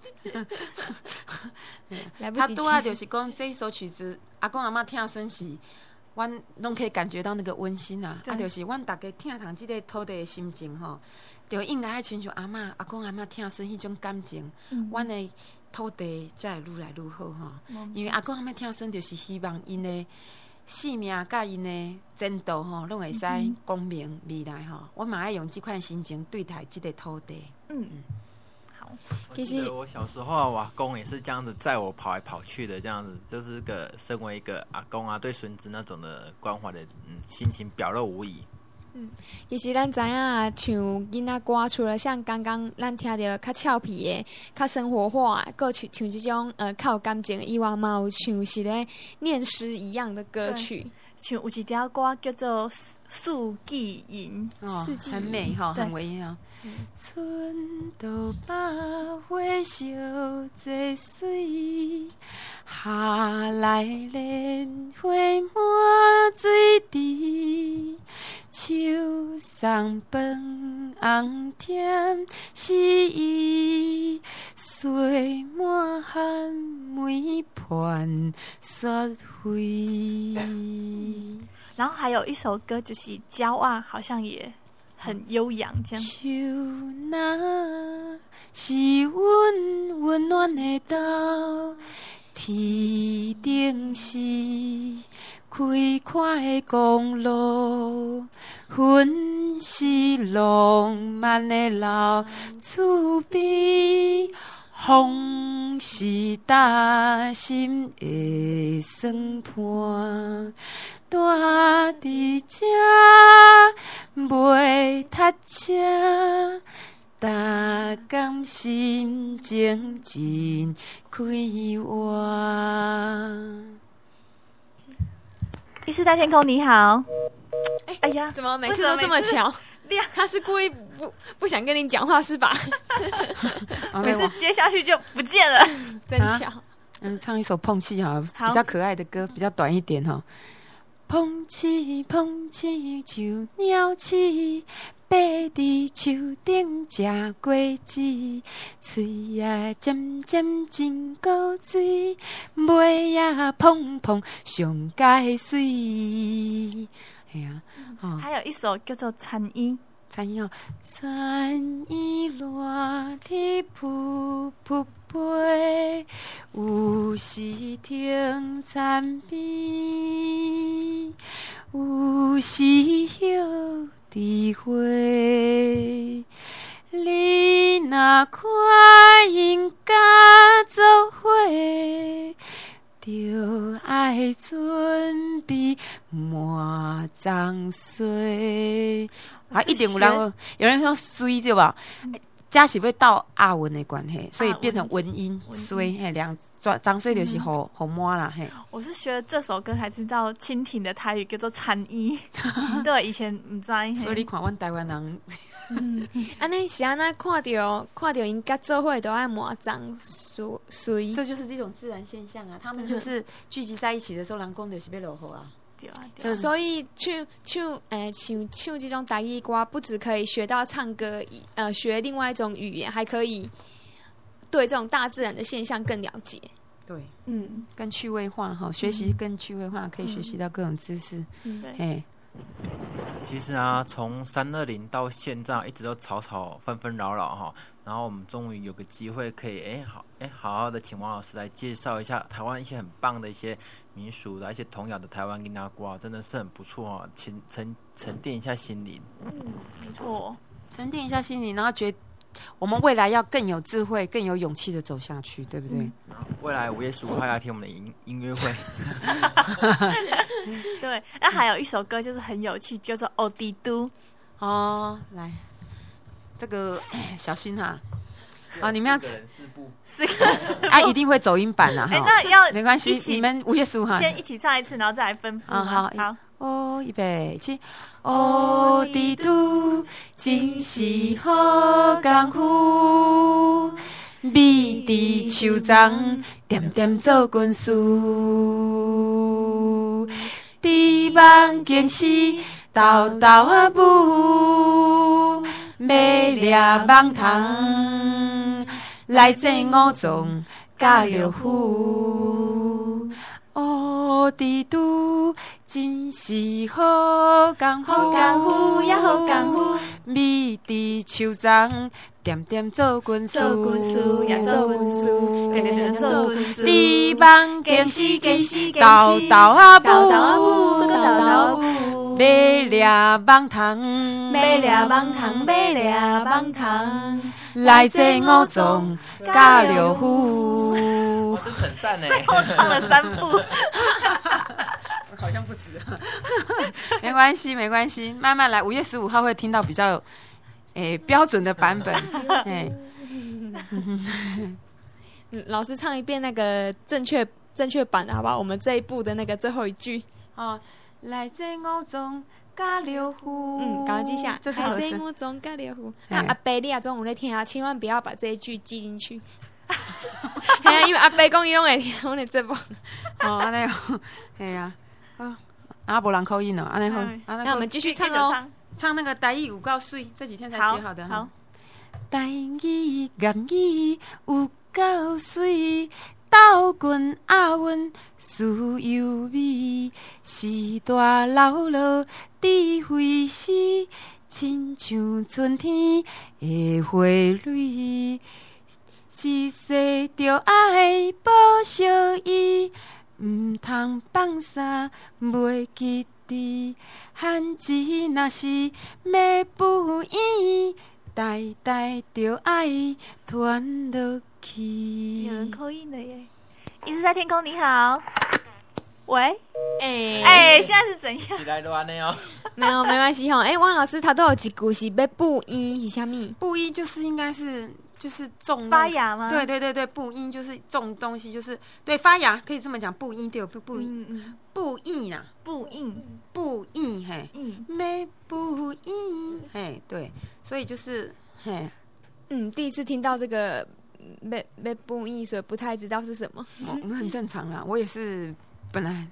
他拄啊，就是讲这一首曲子，阿公阿嬷听孙是，阮拢可以感觉到那个温馨啊。啊，就是阮大家听堂这个土地的心情吼，就应该爱亲像阿公阿嬷听孙迄种感情，阮的土地才会愈来愈好吼。因为阿公阿嬷听孙就是希望因的。性命甲因的前途吼，拢会使光明未来吼。我嘛爱用这款心情对待这个土地。 好。 其实我小时候，我阿公也是这样子载我跑来跑去的，这样子就是身为一个阿公啊，对孙子那种的关怀的心情表露无遗。 其实咱知影唱囡仔歌，除了像刚刚咱听到较俏皮的、较生活化，搁唱这种较有感情的以外，嘛有唱是咧念诗一样的歌曲。 像有一条歌叫做《四季吟》， 很美哈，很文艺啊。春到百花烧最水，夏来莲花满水池。 手送饭红甜，是伊水满含每盘雪灰。 然后还有一首歌就是《骄傲》，好像也很悠扬这样。 手若是阮温暖的豆，天顶是开阔的公路，云是浪漫的老厝边，风是打心的算盘。住伫这袂塞车，逐工心情真快活。 意识在天空，你好。哎呀， 怎么每次都这么巧？他是故意不想跟你讲话是吧？ 每次接下去就不见了， 真巧。 唱一首碰气好了，比较可爱的歌，比较短一点哈。碰气碰气就鸟鼠，爬伫树顶食果子，嘴啊尖尖真古水，尾啊碰碰上解水。哎呀， 还有一首叫做《残衣》。 残衣哦，残衣热天扑扑飞，有时停残边，有时摇伫花。你若看因甲做伙，就爱准备满脏水。一定有人说水对吧？加是要到阿文的关系，所以变成文音水，嘿，脏水就是好满啦，嘿。 我是学了这首歌才知道蜻蜓的台语叫做残衣，对，以前唔知。 所以你看，阮台湾人， 安尼是安那看到因甲做伙都爱满脏水， 这就是这种自然现象啊。他们就是聚集在一起的时候，人讲就是要落雨啊。 所以唱这种台语歌，不只可以学到唱歌，学另外一种语言，还可以对这种大自然的现象更了解。 对，更趣味化哈，学习更趣味化，可以学习到各种知识。 对。 其实啊，从320到现在一直都吵吵纷纷扰扰哈，然后我们终于有个机会可以好好的请王老师来介绍一下台湾一些很棒的一些民俗的一些童谣的台湾囡仔歌，真的是很不错哦，沉淀一下心灵。 没错， 沉淀一下心灵，然后我们未来要更有智慧、更有勇气的走下去，对不对？ 未来5月15号要听我们的音乐会。 对，那还有一首歌就是很有趣，叫做《欧迪都》。 哦，来，这个小心哈。你们要 4个人一定会走音版啦。 那要没关系，你们5月15号先一起唱一次，然后再来分布。 好。预备起，乌滴嘟，真是好功夫，美伫手中，点点做军事，伫梦境是豆豆啊舞，要抓网虫，来做五脏甲六腑。乌滴嘟，真是好功夫， 好功夫呀好功夫， 美伫手中，点点做军事， 做军事呀做军事，点点做军事。 你梦见是豆豆啊舞，要抓网虫，来做五脏甲六腑。 真的很赞呢， 最后唱了3部。 好像不止，没关系，慢慢来。5月15号会听到比较标准的版本。 老师唱一遍那个正确版的好不好？我们这一部的那个最后一句。 来做五脏甲六腑。 赶快记下。 这是和声。 来做五脏甲六腑。那阿伯你也总有在听啊，千万不要把这一句记进去。因为阿伯讲伊拢会听我的节目。 安尼哦，系啊， 然后没人口音了，安尼好， 那我们继续唱喽， 唱那个台语有够水，这几天才写好的。 好， 台语粤语有够水，斗棍阿韵自由美，时代老落智慧师，亲像春天的花蕊，是世着爱保惜伊，唔通放撒袂记伫，汉字若是要不依，代代着爱传落去。 有人扣印了耶！一直在天空，你好，喂，现在是怎样？ 起来都安尼哦。 没有，没关系哈。汪老师他都有一句是要布衣是啥物？ 布衣就是应该是就是种发芽吗？ 对，布衣就是种东西，就是对发芽，可以这么讲。布衣对，布衣，布衣呐， 布印， 布衣嘿，没布衣嘿，对，所以就是嘿， 第一次听到这个被布衣，所以不太知道是什么。 很正常啦，我也是本来。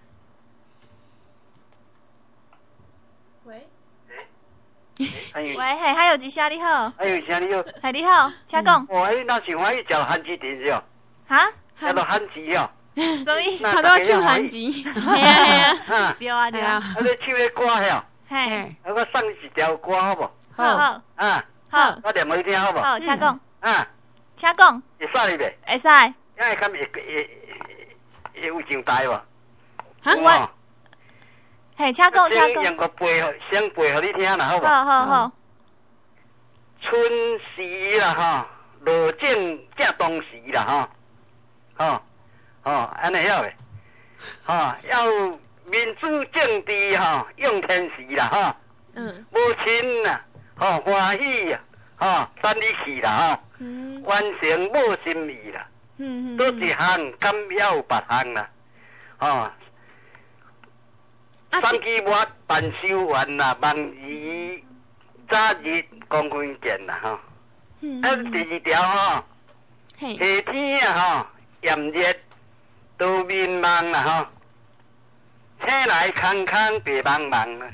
喂，嘿，还有一声你好， 还有啥你好？ 嘿，你好，请讲。 你那想欢喜食番薯丁是哦？ 哈？ 叫做番薯哦？ 什么意思？ 他都要唱韩籍。嘿啊， 对啊，对啊。 你唱的歌哟？ 嘿， 我送你一条歌好不？ 好。好。 我念给你听好不？ 好，请讲。请讲。 会使袂？ 会使。 因为敢会有上台无？ 哈？嘿，请讲，请讲。 用个先背互你听啦，好不？ 好。 春时啦，哈，落种正当时啦，哈，安尼晓未？要民主政治用天时啦，哈，母亲呐，欢喜啊，等你去啦，完成母心意啦，多一项敢要有别项啦，三支末办修完啦，万宜早日光棍见啦，第二条夏天啊，炎热都迷茫啦，醒来空空白茫茫啦，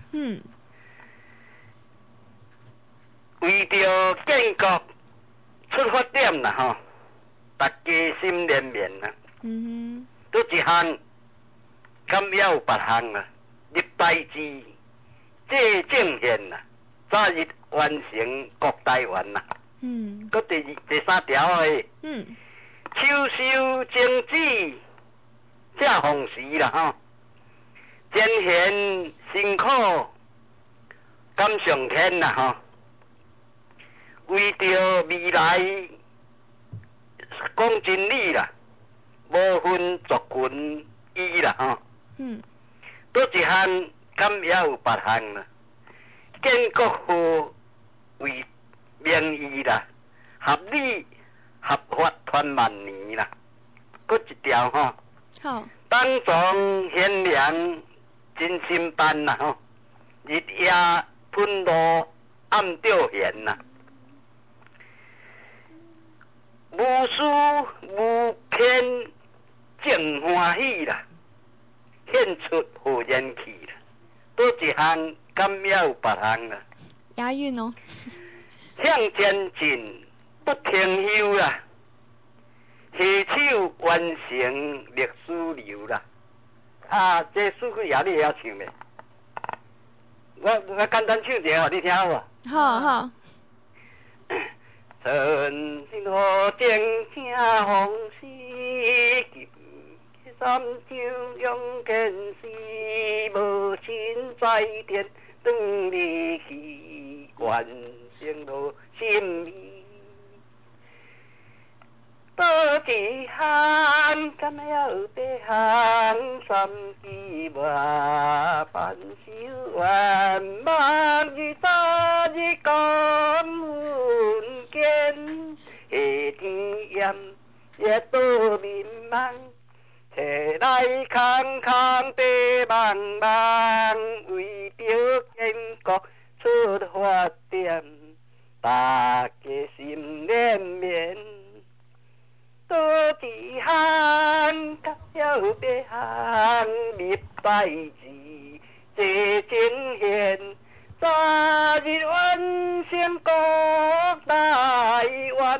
为着建国出发点啦，大家心连绵啦，多一项敢要有别项啦。入大志，这政宪呐，早日完成国台湾呐。搁第三条秋收经济正逢时啦，艰险辛苦感上天呐，为着未来讲真理啦，无分族群伊啦，多一项敢也有别项啦，建国府为名义啦，合理合法传万年啦。搁一条好， 当众贤良真心办啦，日夜喷路暗着贤啦，无私无偏正欢喜啦。献出好人气啦，多一项敢也有别项啦。 押韵哦。 向前进，不停休啦，携手完成历史流啦。这四句也你会晓唱袂？我简单唱一个，你听好无？ 好。 曾何正正红丝。三朝勇健时，母亲在天等你去，完成了心意。多一项敢要有别项，三支末办修完，万日早日感恩见，下天炎也多迷茫。起来空空白茫茫，为着建国出发点，大家心连绵。多一项，敢要别项，立大志， 呈现，早日完成国台湾。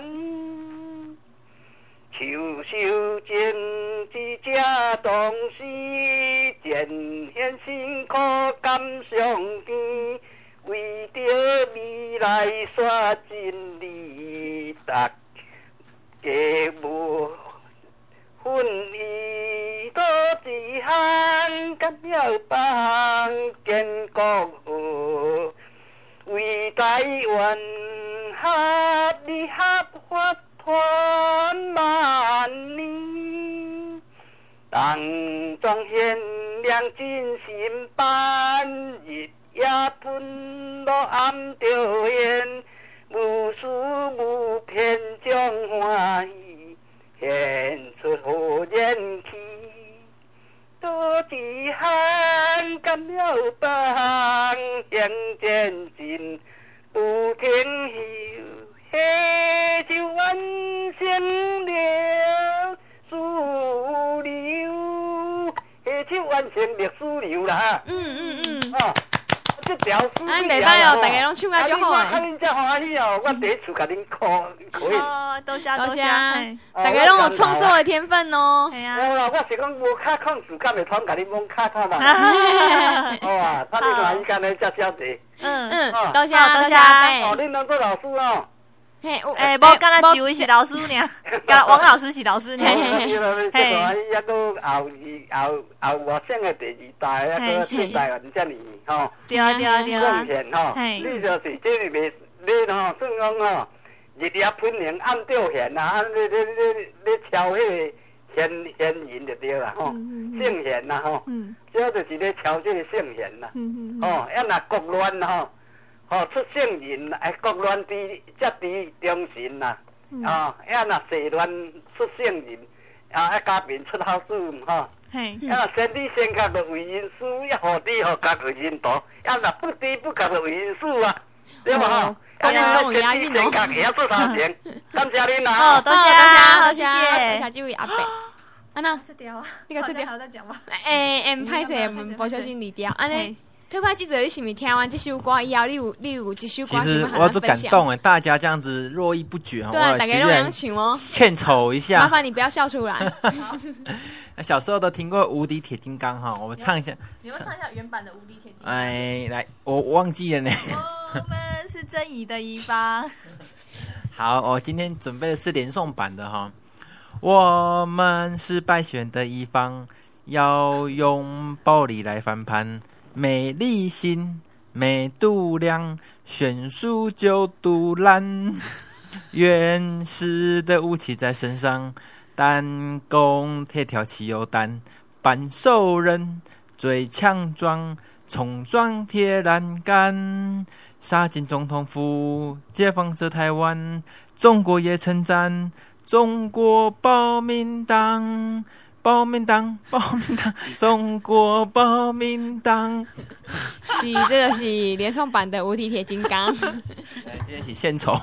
秋收政治者同时展现辛苦甘上甜，为着未来刷真理，大家无分异，多一项敢要帮建国好，为台湾合理合法传万年，当彰显良真心办，日夜喷落暗着现，无私无偏将欢喜献出好人气，多一项甘了帮向前进，不停休。下就完成了主流，下就完成历史流啦。哦，这条诗袂歹哦，大家拢唱甲足好诶。 恁遮欢喜哦，我第一次甲恁可以。 哦，多谢多谢， 大家拢有创作的天分哦。 系啊， 有啦，我是讲无卡控制，敢会通甲恁蒙卡看嘛。哦啊，他恁欢喜干咧遮小弟。 多谢多谢。 哦，恁当做老师哦。 嘿，无干那几位是老师呢，干王老师是老师呢。 嘿，还搁后外省的第二代，还搁现代人遮尔吼。 对啊对啊对啊。 贡献吼，你就是这是袂你吼，算讲吼，日夜喷明暗着现啊，你敲迄个现银就对啦吼，圣贤啦吼，主要就是咧敲这个圣贤啦。哦，要若国乱吼。哦，出圣人，国乱才知忠臣呐。哦，要若世乱出圣人，家民出好事吼。要若先知先觉就为人师，要何知何觉为人道？要若不知不觉就为人师啊，对吧？吼，要你先知先觉，会晓做头前。感谢恁啦。 哦，多谢多谢多谢这位阿伯。安那？ 这条啊， 那个这条好再讲吧。 歹势，不小心离掉。安尼。特派记者，你是不是听完这首歌以后，你有这首歌？ 其实我就感动哎，大家这样子络绎不绝， 对啊，大家都想唱哦， 献丑一下。 麻烦你不要笑出来。 小时候都听过《无敌铁金刚》哈，我们唱一下。 你们唱一下原版的《无敌铁金刚》。 哎，来，我忘记了呢。 我们是正义的一方。 好，我今天准备的是连诵版的哈。我们是败选的一方，要用暴力来翻盘。没理性，没度量，悬殊就独揽。原始的武器在身上，弹弓、铁条、汽油弹，半兽人最强壮，冲撞铁栏杆，杀进总统府，解放这台湾。中国也称赞中国保民党。保民党，保民党，中国保民党。 是，这个是连唱版的《无敌铁金刚》。 今天是献丑。好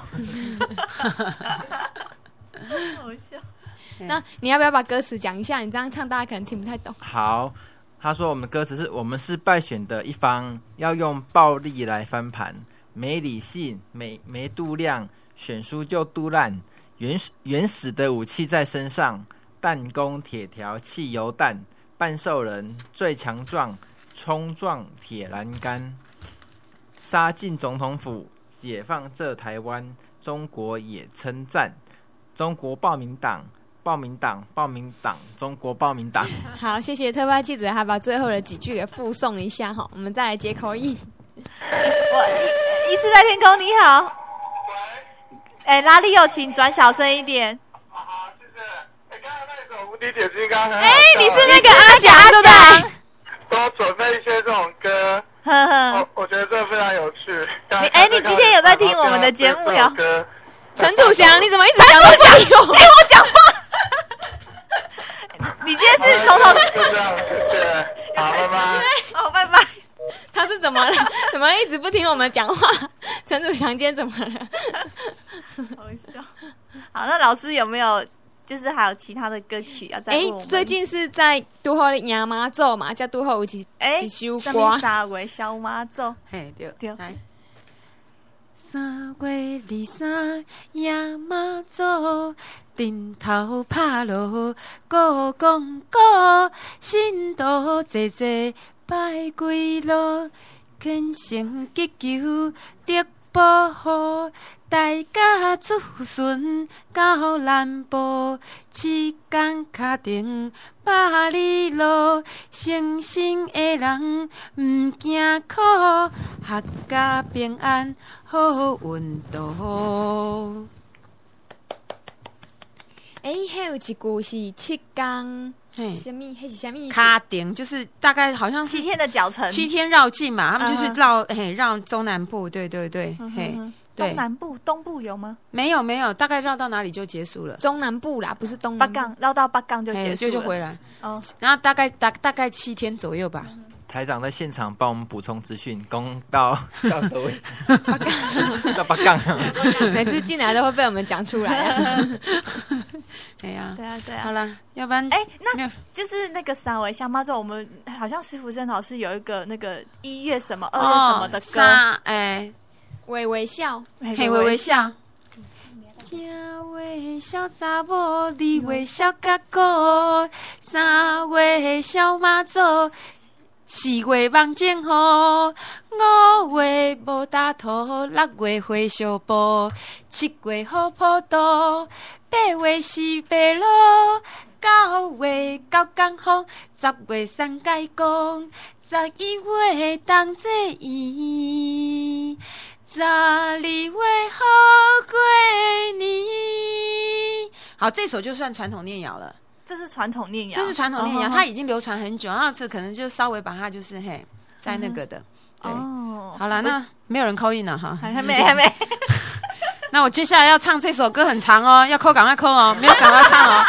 笑。 那你要不要把歌词讲一下？你这样唱大家可能听不太懂。 好，他说我们的歌词是我们是败选的一方，要用暴力来翻盘，没理性，没度量，选输就独揽，原始的武器在身上。弹弓、铁条、汽油弹，半兽人最强壮，冲撞铁栏杆，杀进总统府，解放这台湾。中国也称赞中国报名党，报名党，报名党，中国报名党。 好，谢谢特派记者，还把最后的几句给附送一下哈，我们再来接口音。 一次在天空，你好。哎，哪里有？请转小声一点。 无敌铁金刚， 哎，你是那个阿翔对不对？ 多准备一些这种歌，我觉得这非常有趣。 哎，你今天有在听我们的节目呀？ 陈祖祥，你怎么一直讲都讲我？ 听我讲话。你今天是从头就这样，谢谢，好，拜拜。 好，拜拜。 他是怎么了？怎么一直不听我们讲话？陈祖祥今天怎么了？ 好笑。好，那老师有没有就是还有其他的歌曲要再问我们。 最近是在拄好亚妈奏嘛，才拄好有一首歌。 3月小妈奏， 嘿对，来。 3 月23亚妈奏，顶头拍落高公鼓，新都坐坐拜归路，虔诚祈求得保护。大家子孙到南部，7天脚程百里路，诚心的人唔惊苦，合家平安好运道。 还有一句是7天，什么？还是什么？ 卡顶就是大概好像是 7天的脚程 ，7天绕境嘛，他们就是绕中南部，对， 东南部、东部有吗？ 没有，大概绕到哪里就结束了。 中南部啦，不是东南部。 八杠绕到八杠就结束了， 就回来。哦，然后大概7天左右吧。 台长在现场帮我们补充资讯，攻到何位？到八杠， 每次进来都会被我们讲出来。 对啊。 好了，要不然那就是那个3月小妈奏，我们好像施福生老师有一个那个1月什么2月什么的歌， 微笑， 微笑。正月小查某，2月小甲姑，3月小妈奏，4月望前雨，5月无大土，6月花小布，7月好普渡，8月是白露，9月九江风，10月三界公，11月冬节圆，12月好过年。好，这首就算传统念谣了。 这是传统念谣， 它已经流传很久，然后这可能就稍微把它就是在那个的。对，好了，那没有人call in了哈， 还没。 那我接下来要唱这首歌很长哦，要call赶快call哦，没有赶快唱哦。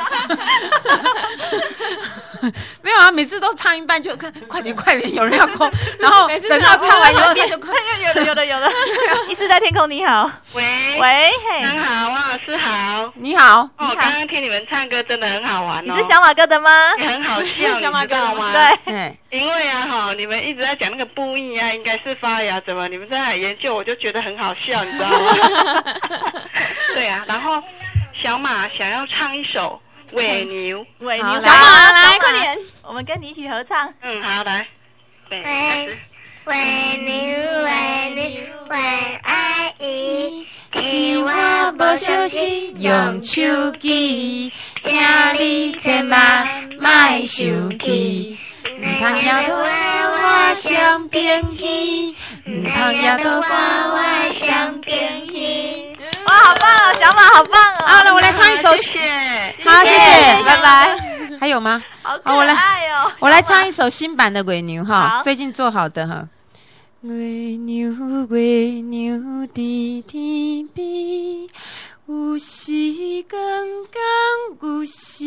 没有啊，每次都唱一半就看快点，有人要call，然后等到唱完以后就快。 有的。一世在天空，你好， 喂，很好，王老师好， 你好。 哦，刚刚听你们唱歌真的很好玩哦。 你是小马哥的吗？ 也很好笑， 小马你知道吗？ 对， 因为你们一直在讲那个不应啊，应该是发芽，怎么你们在那研究，我就觉得很好笑，你知道吗？对啊，然后小马想要唱一首尾牛， 小马来快点，我们跟你一起合唱。 好，来，开始。 为牛为爱伊，天我无小心用手机，请你千万莫生气，唔通也都我相边去，唔通也都我相边去。 哇，好棒哦，小马好棒哦！ 好了，我来唱一首， 谢谢， 好，谢谢， 拜拜。 还有吗？ 好可爱哦！ 我来唱一首新版的《尾牛》哈， 好， 最近做好的哈。月牛伫天边，有时光有时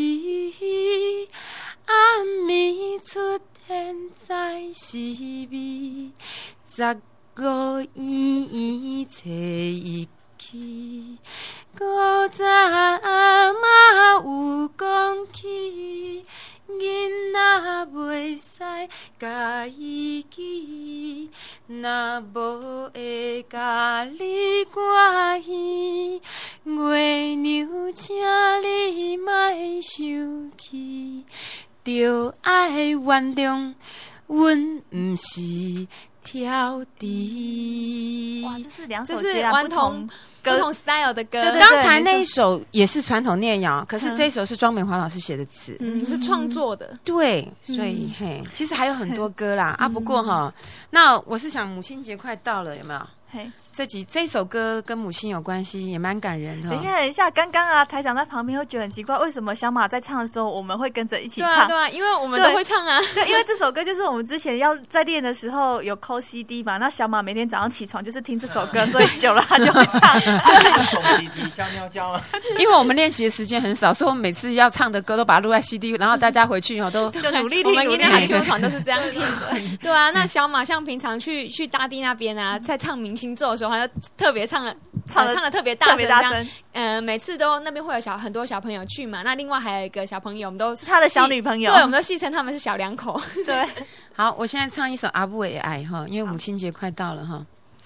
暗暝出现在时味，15圆找伊去，古早阿嬷有讲起。囡仔袂使甲伊记，若无会甲你关心。月牛，请你莫生气，着爱原谅，阮毋是挑剔。 哇，这是两首这是完全不同 style 的歌。 刚才那一首也是传统念谣，可是这一首是庄美华老师写的词， 是创作的。 对，所以其实还有很多歌啦不过那我是想母亲节快到了，有没有？这首歌跟母亲有关系，也蛮感人的。 等一下，刚刚台长在旁边会觉得很奇怪，为什么小马在唱的时候，我们会跟着一起唱？ 对啊，因为我们都会唱啊。 对，因为这首歌就是我们之前要在练的时候有抠 CD 嘛，那小马每天早上起床就是听这首歌，所以久了他就会唱。 抠 CD 像尿胶啊。 因为我们练习的时间很少，所以我们每次要唱的歌都把它录在 CD， 然后大家回去以后都就努力听。 我们一定要秋团都是这样听的。对啊，那小马像平常去大地那边啊，在唱明星咒的时候，他就特别唱了唱的特别大声，每次都那边会有很多小朋友去嘛。那另外还有一个小朋友，我们都是他的小女朋友， 对，我们都戏称他们是小两口。 对， 好，我现在唱一首《阿布的爱》哈，因为母亲节快到了哈。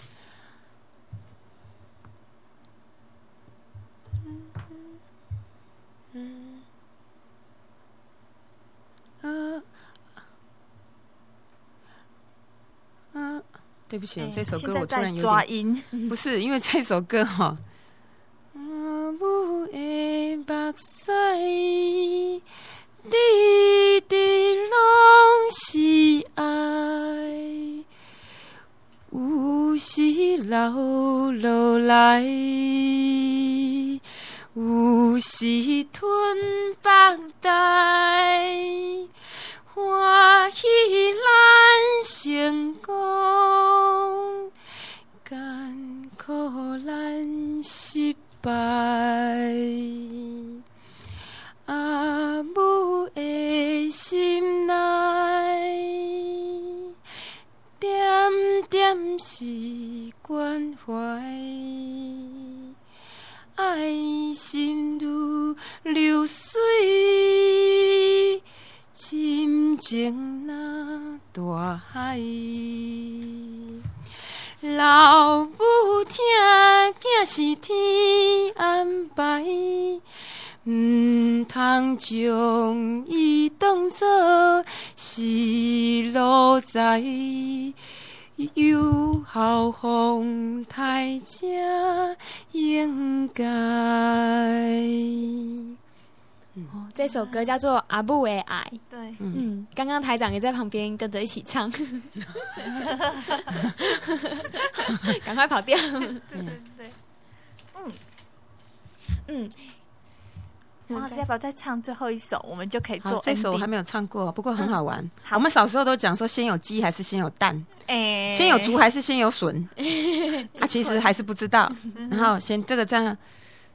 对不起，这首歌我突然有点抓音， 不是因为这首歌哈。阿母的目屎，滴滴拢是爱，有时流落来，有时吞腹袋。欢喜咱成功，艰苦咱失败。阿母的心内，点点是关怀，爱心如流水。心情那大海，老母听囝是天安排，唔通将伊当作是路财，有孝风太正应该。 这首歌叫做《阿母的爱》。 对， 刚刚台长也在旁边跟着一起唱，赶快跑掉。 对，王老师要不要再唱最后一首，我们就可以做 ending。 这首我还没有唱过，不过很好玩。我们小时候都讲说，先有鸡还是先有蛋？先有猪还是先有笋？其实还是不知道。然后先这个这样。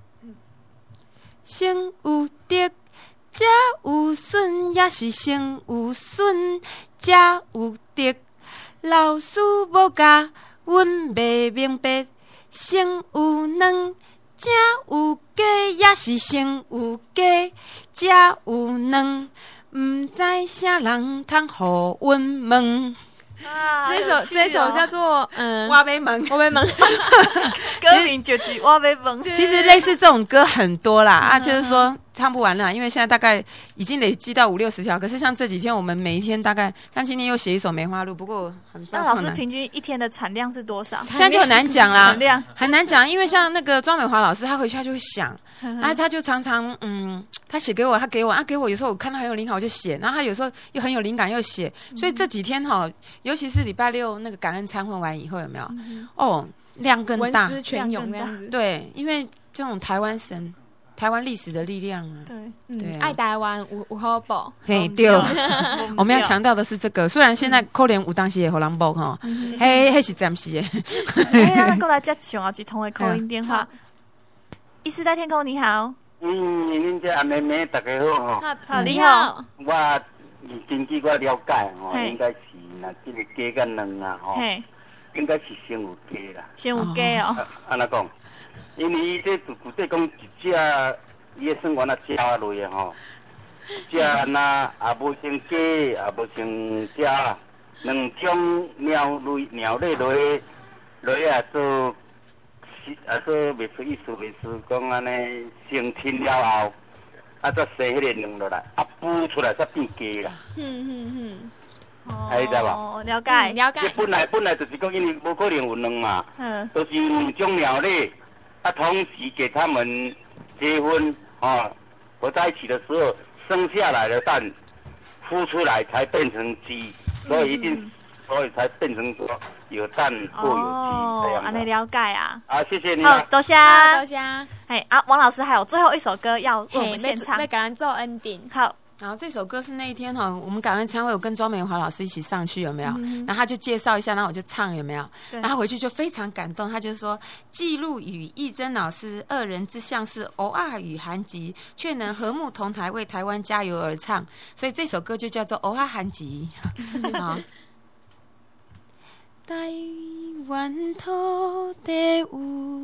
先有得，才有笋，也是先有笋，才有得。老师无教，阮袂明白。先有卵，才有鸡，也是先有鸡，才有卵。毋知啥人通互阮问。 这首叫做我要问， 歌名就是我要问。 其实类似这种歌很多啦，就是说唱不完啦，因为现在大概已经累积到50-60条。可是像这几天，我们每一天大概，像今天又写一首《梅花鹿》，不过很那老师平均一天的产量是多少？ 现在就很难讲啦， 产量很难讲，因为像那个庄美华老师，他回去他就会想，他就常常他写给我，他给我，有时候我看到很有灵感我就写，然后他有时候又很有灵感又写，所以这几天哈，尤其是礼拜六那个感恩餐会完以后，有没有？量更大， 文思泉涌这样子。 对，因为这种台湾历史的力量啊， 对，爱台湾有好报。 嘿，对，我们要强调的是这个。虽然现在可能有当时也好人报哈，嘿是暂时的。 那过来接上后一通的口音电话。一时代天空，你好。 恁这阿妹妹大家好好，你好。 我根据我了解应该是那这个鸡跟卵啊应该是先有鸡啦。 先有鸡哦。 安怎讲？因为伊这具体讲一只伊的算完啊鸟啊类的只那也无成鸡，也无成只两种鸟类类啊做。做袂出意思，袂出讲安尼成亲了后，再生迄个卵落来，孵出来才变鸡啦。知无？ 了解。 这本来就是讲，因为无可能有卵嘛，都是两种鸟类，同时给他们结婚合在一起的时候，生下来的蛋孵出来才变成鸡，所以才变成说有蛋或有鸡这样。 安尼了解啊。 谢谢你。 好，多谢。王老师还有最后一首歌要为我们献唱， 要感恩做ending。 好。 然后这首歌是那一天我们感恩餐会有跟庄美华老师一起上去，有没有？然后他就介绍一下，然后我就唱，有没有？然后回去就非常感动，他就说记录与义珍老师二人之相是偶尔与韩籍，却能和睦同台为台湾加油而唱，所以这首歌就叫做偶尔韩籍。好。台湾土地有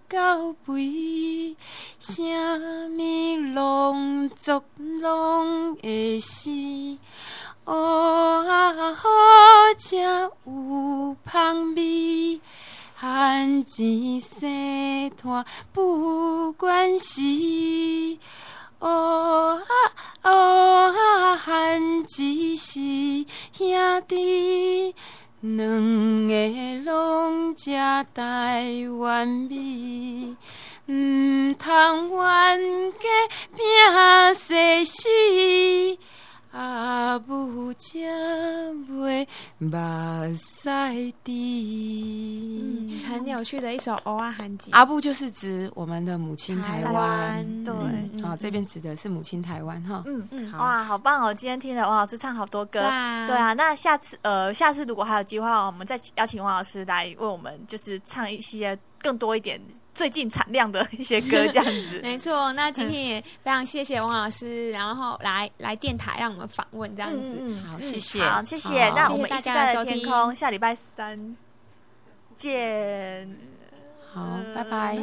到位，啥物拢作拢会死。蚵好食有香味，汉钱生拖不关系。汉钱是兄弟，两个拢食台湾味，唔通冤家拼生死。阿母才袂目屎滴。 很有趣的一首《蚵仔汉集》。 阿布就是指我们的母亲台湾， 对， 好，这边指的是母亲台湾哈。 哇，好棒哦！今天听了王老师唱好多歌，对啊。那下次如果还有机会，我们再邀请王老师来为我们就是唱一些更多一点最近产量的一些歌，这样子。 没错，那今天也非常谢谢王老师，然后来电台让我们访问这样子。 好，谢谢， 好，谢谢。那我们大一起在家的收听， 天空，下礼拜3见。 好，拜拜。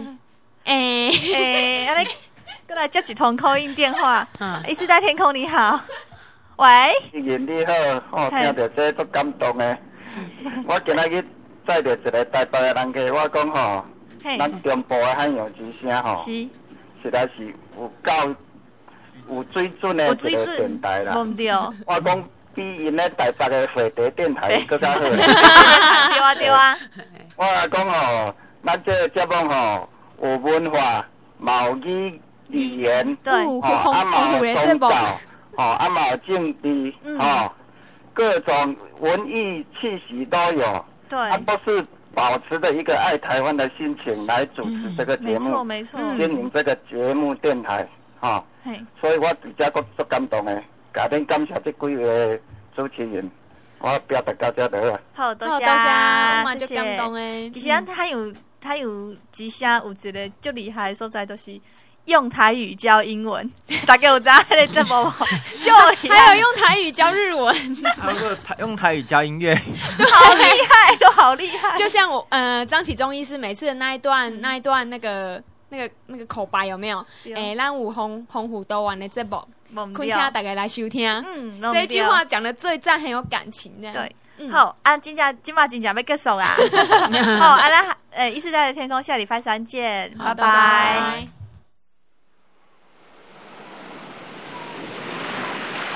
过来接一通call in电话。一直在天空，你好，喂。 议员你好，听到这足感动的。我今仔日载着一个台北的人客，我讲吼，咱中部的海洋之声吼，实在是有水准的一个电台啦。我讲比因咧台北的火车电台更加好。 对啊。 我讲吼，咱这个节目吼有文化、贸易、语言， 对， 啊嘛有宗教，啊嘛有政治，各种文艺气息都有。 对， 都是保持着一个爱台湾的心情来主持这个节目， 没错， 经营这个节目电台，所以我直接足感动的，家庭感谢这几位主持人，我表达到这里。 好，多谢， 我就感动诶。 其实他有之声有一个最厉害的所在，就是用台语教英文，大家有知道那个节目吗？ 还有用台语教日文， 还有用台语教音乐， 好厉害，都好厉害。 就像我张启忠医师每次的那一段那个口白有没有？咱有澎湖岛湾的节目，恳请大家来收听。这句话讲的最赞，很有感情的。 对。好，今嘛真正要结束啦。好，那一次在天空，下礼拜3见，拜拜。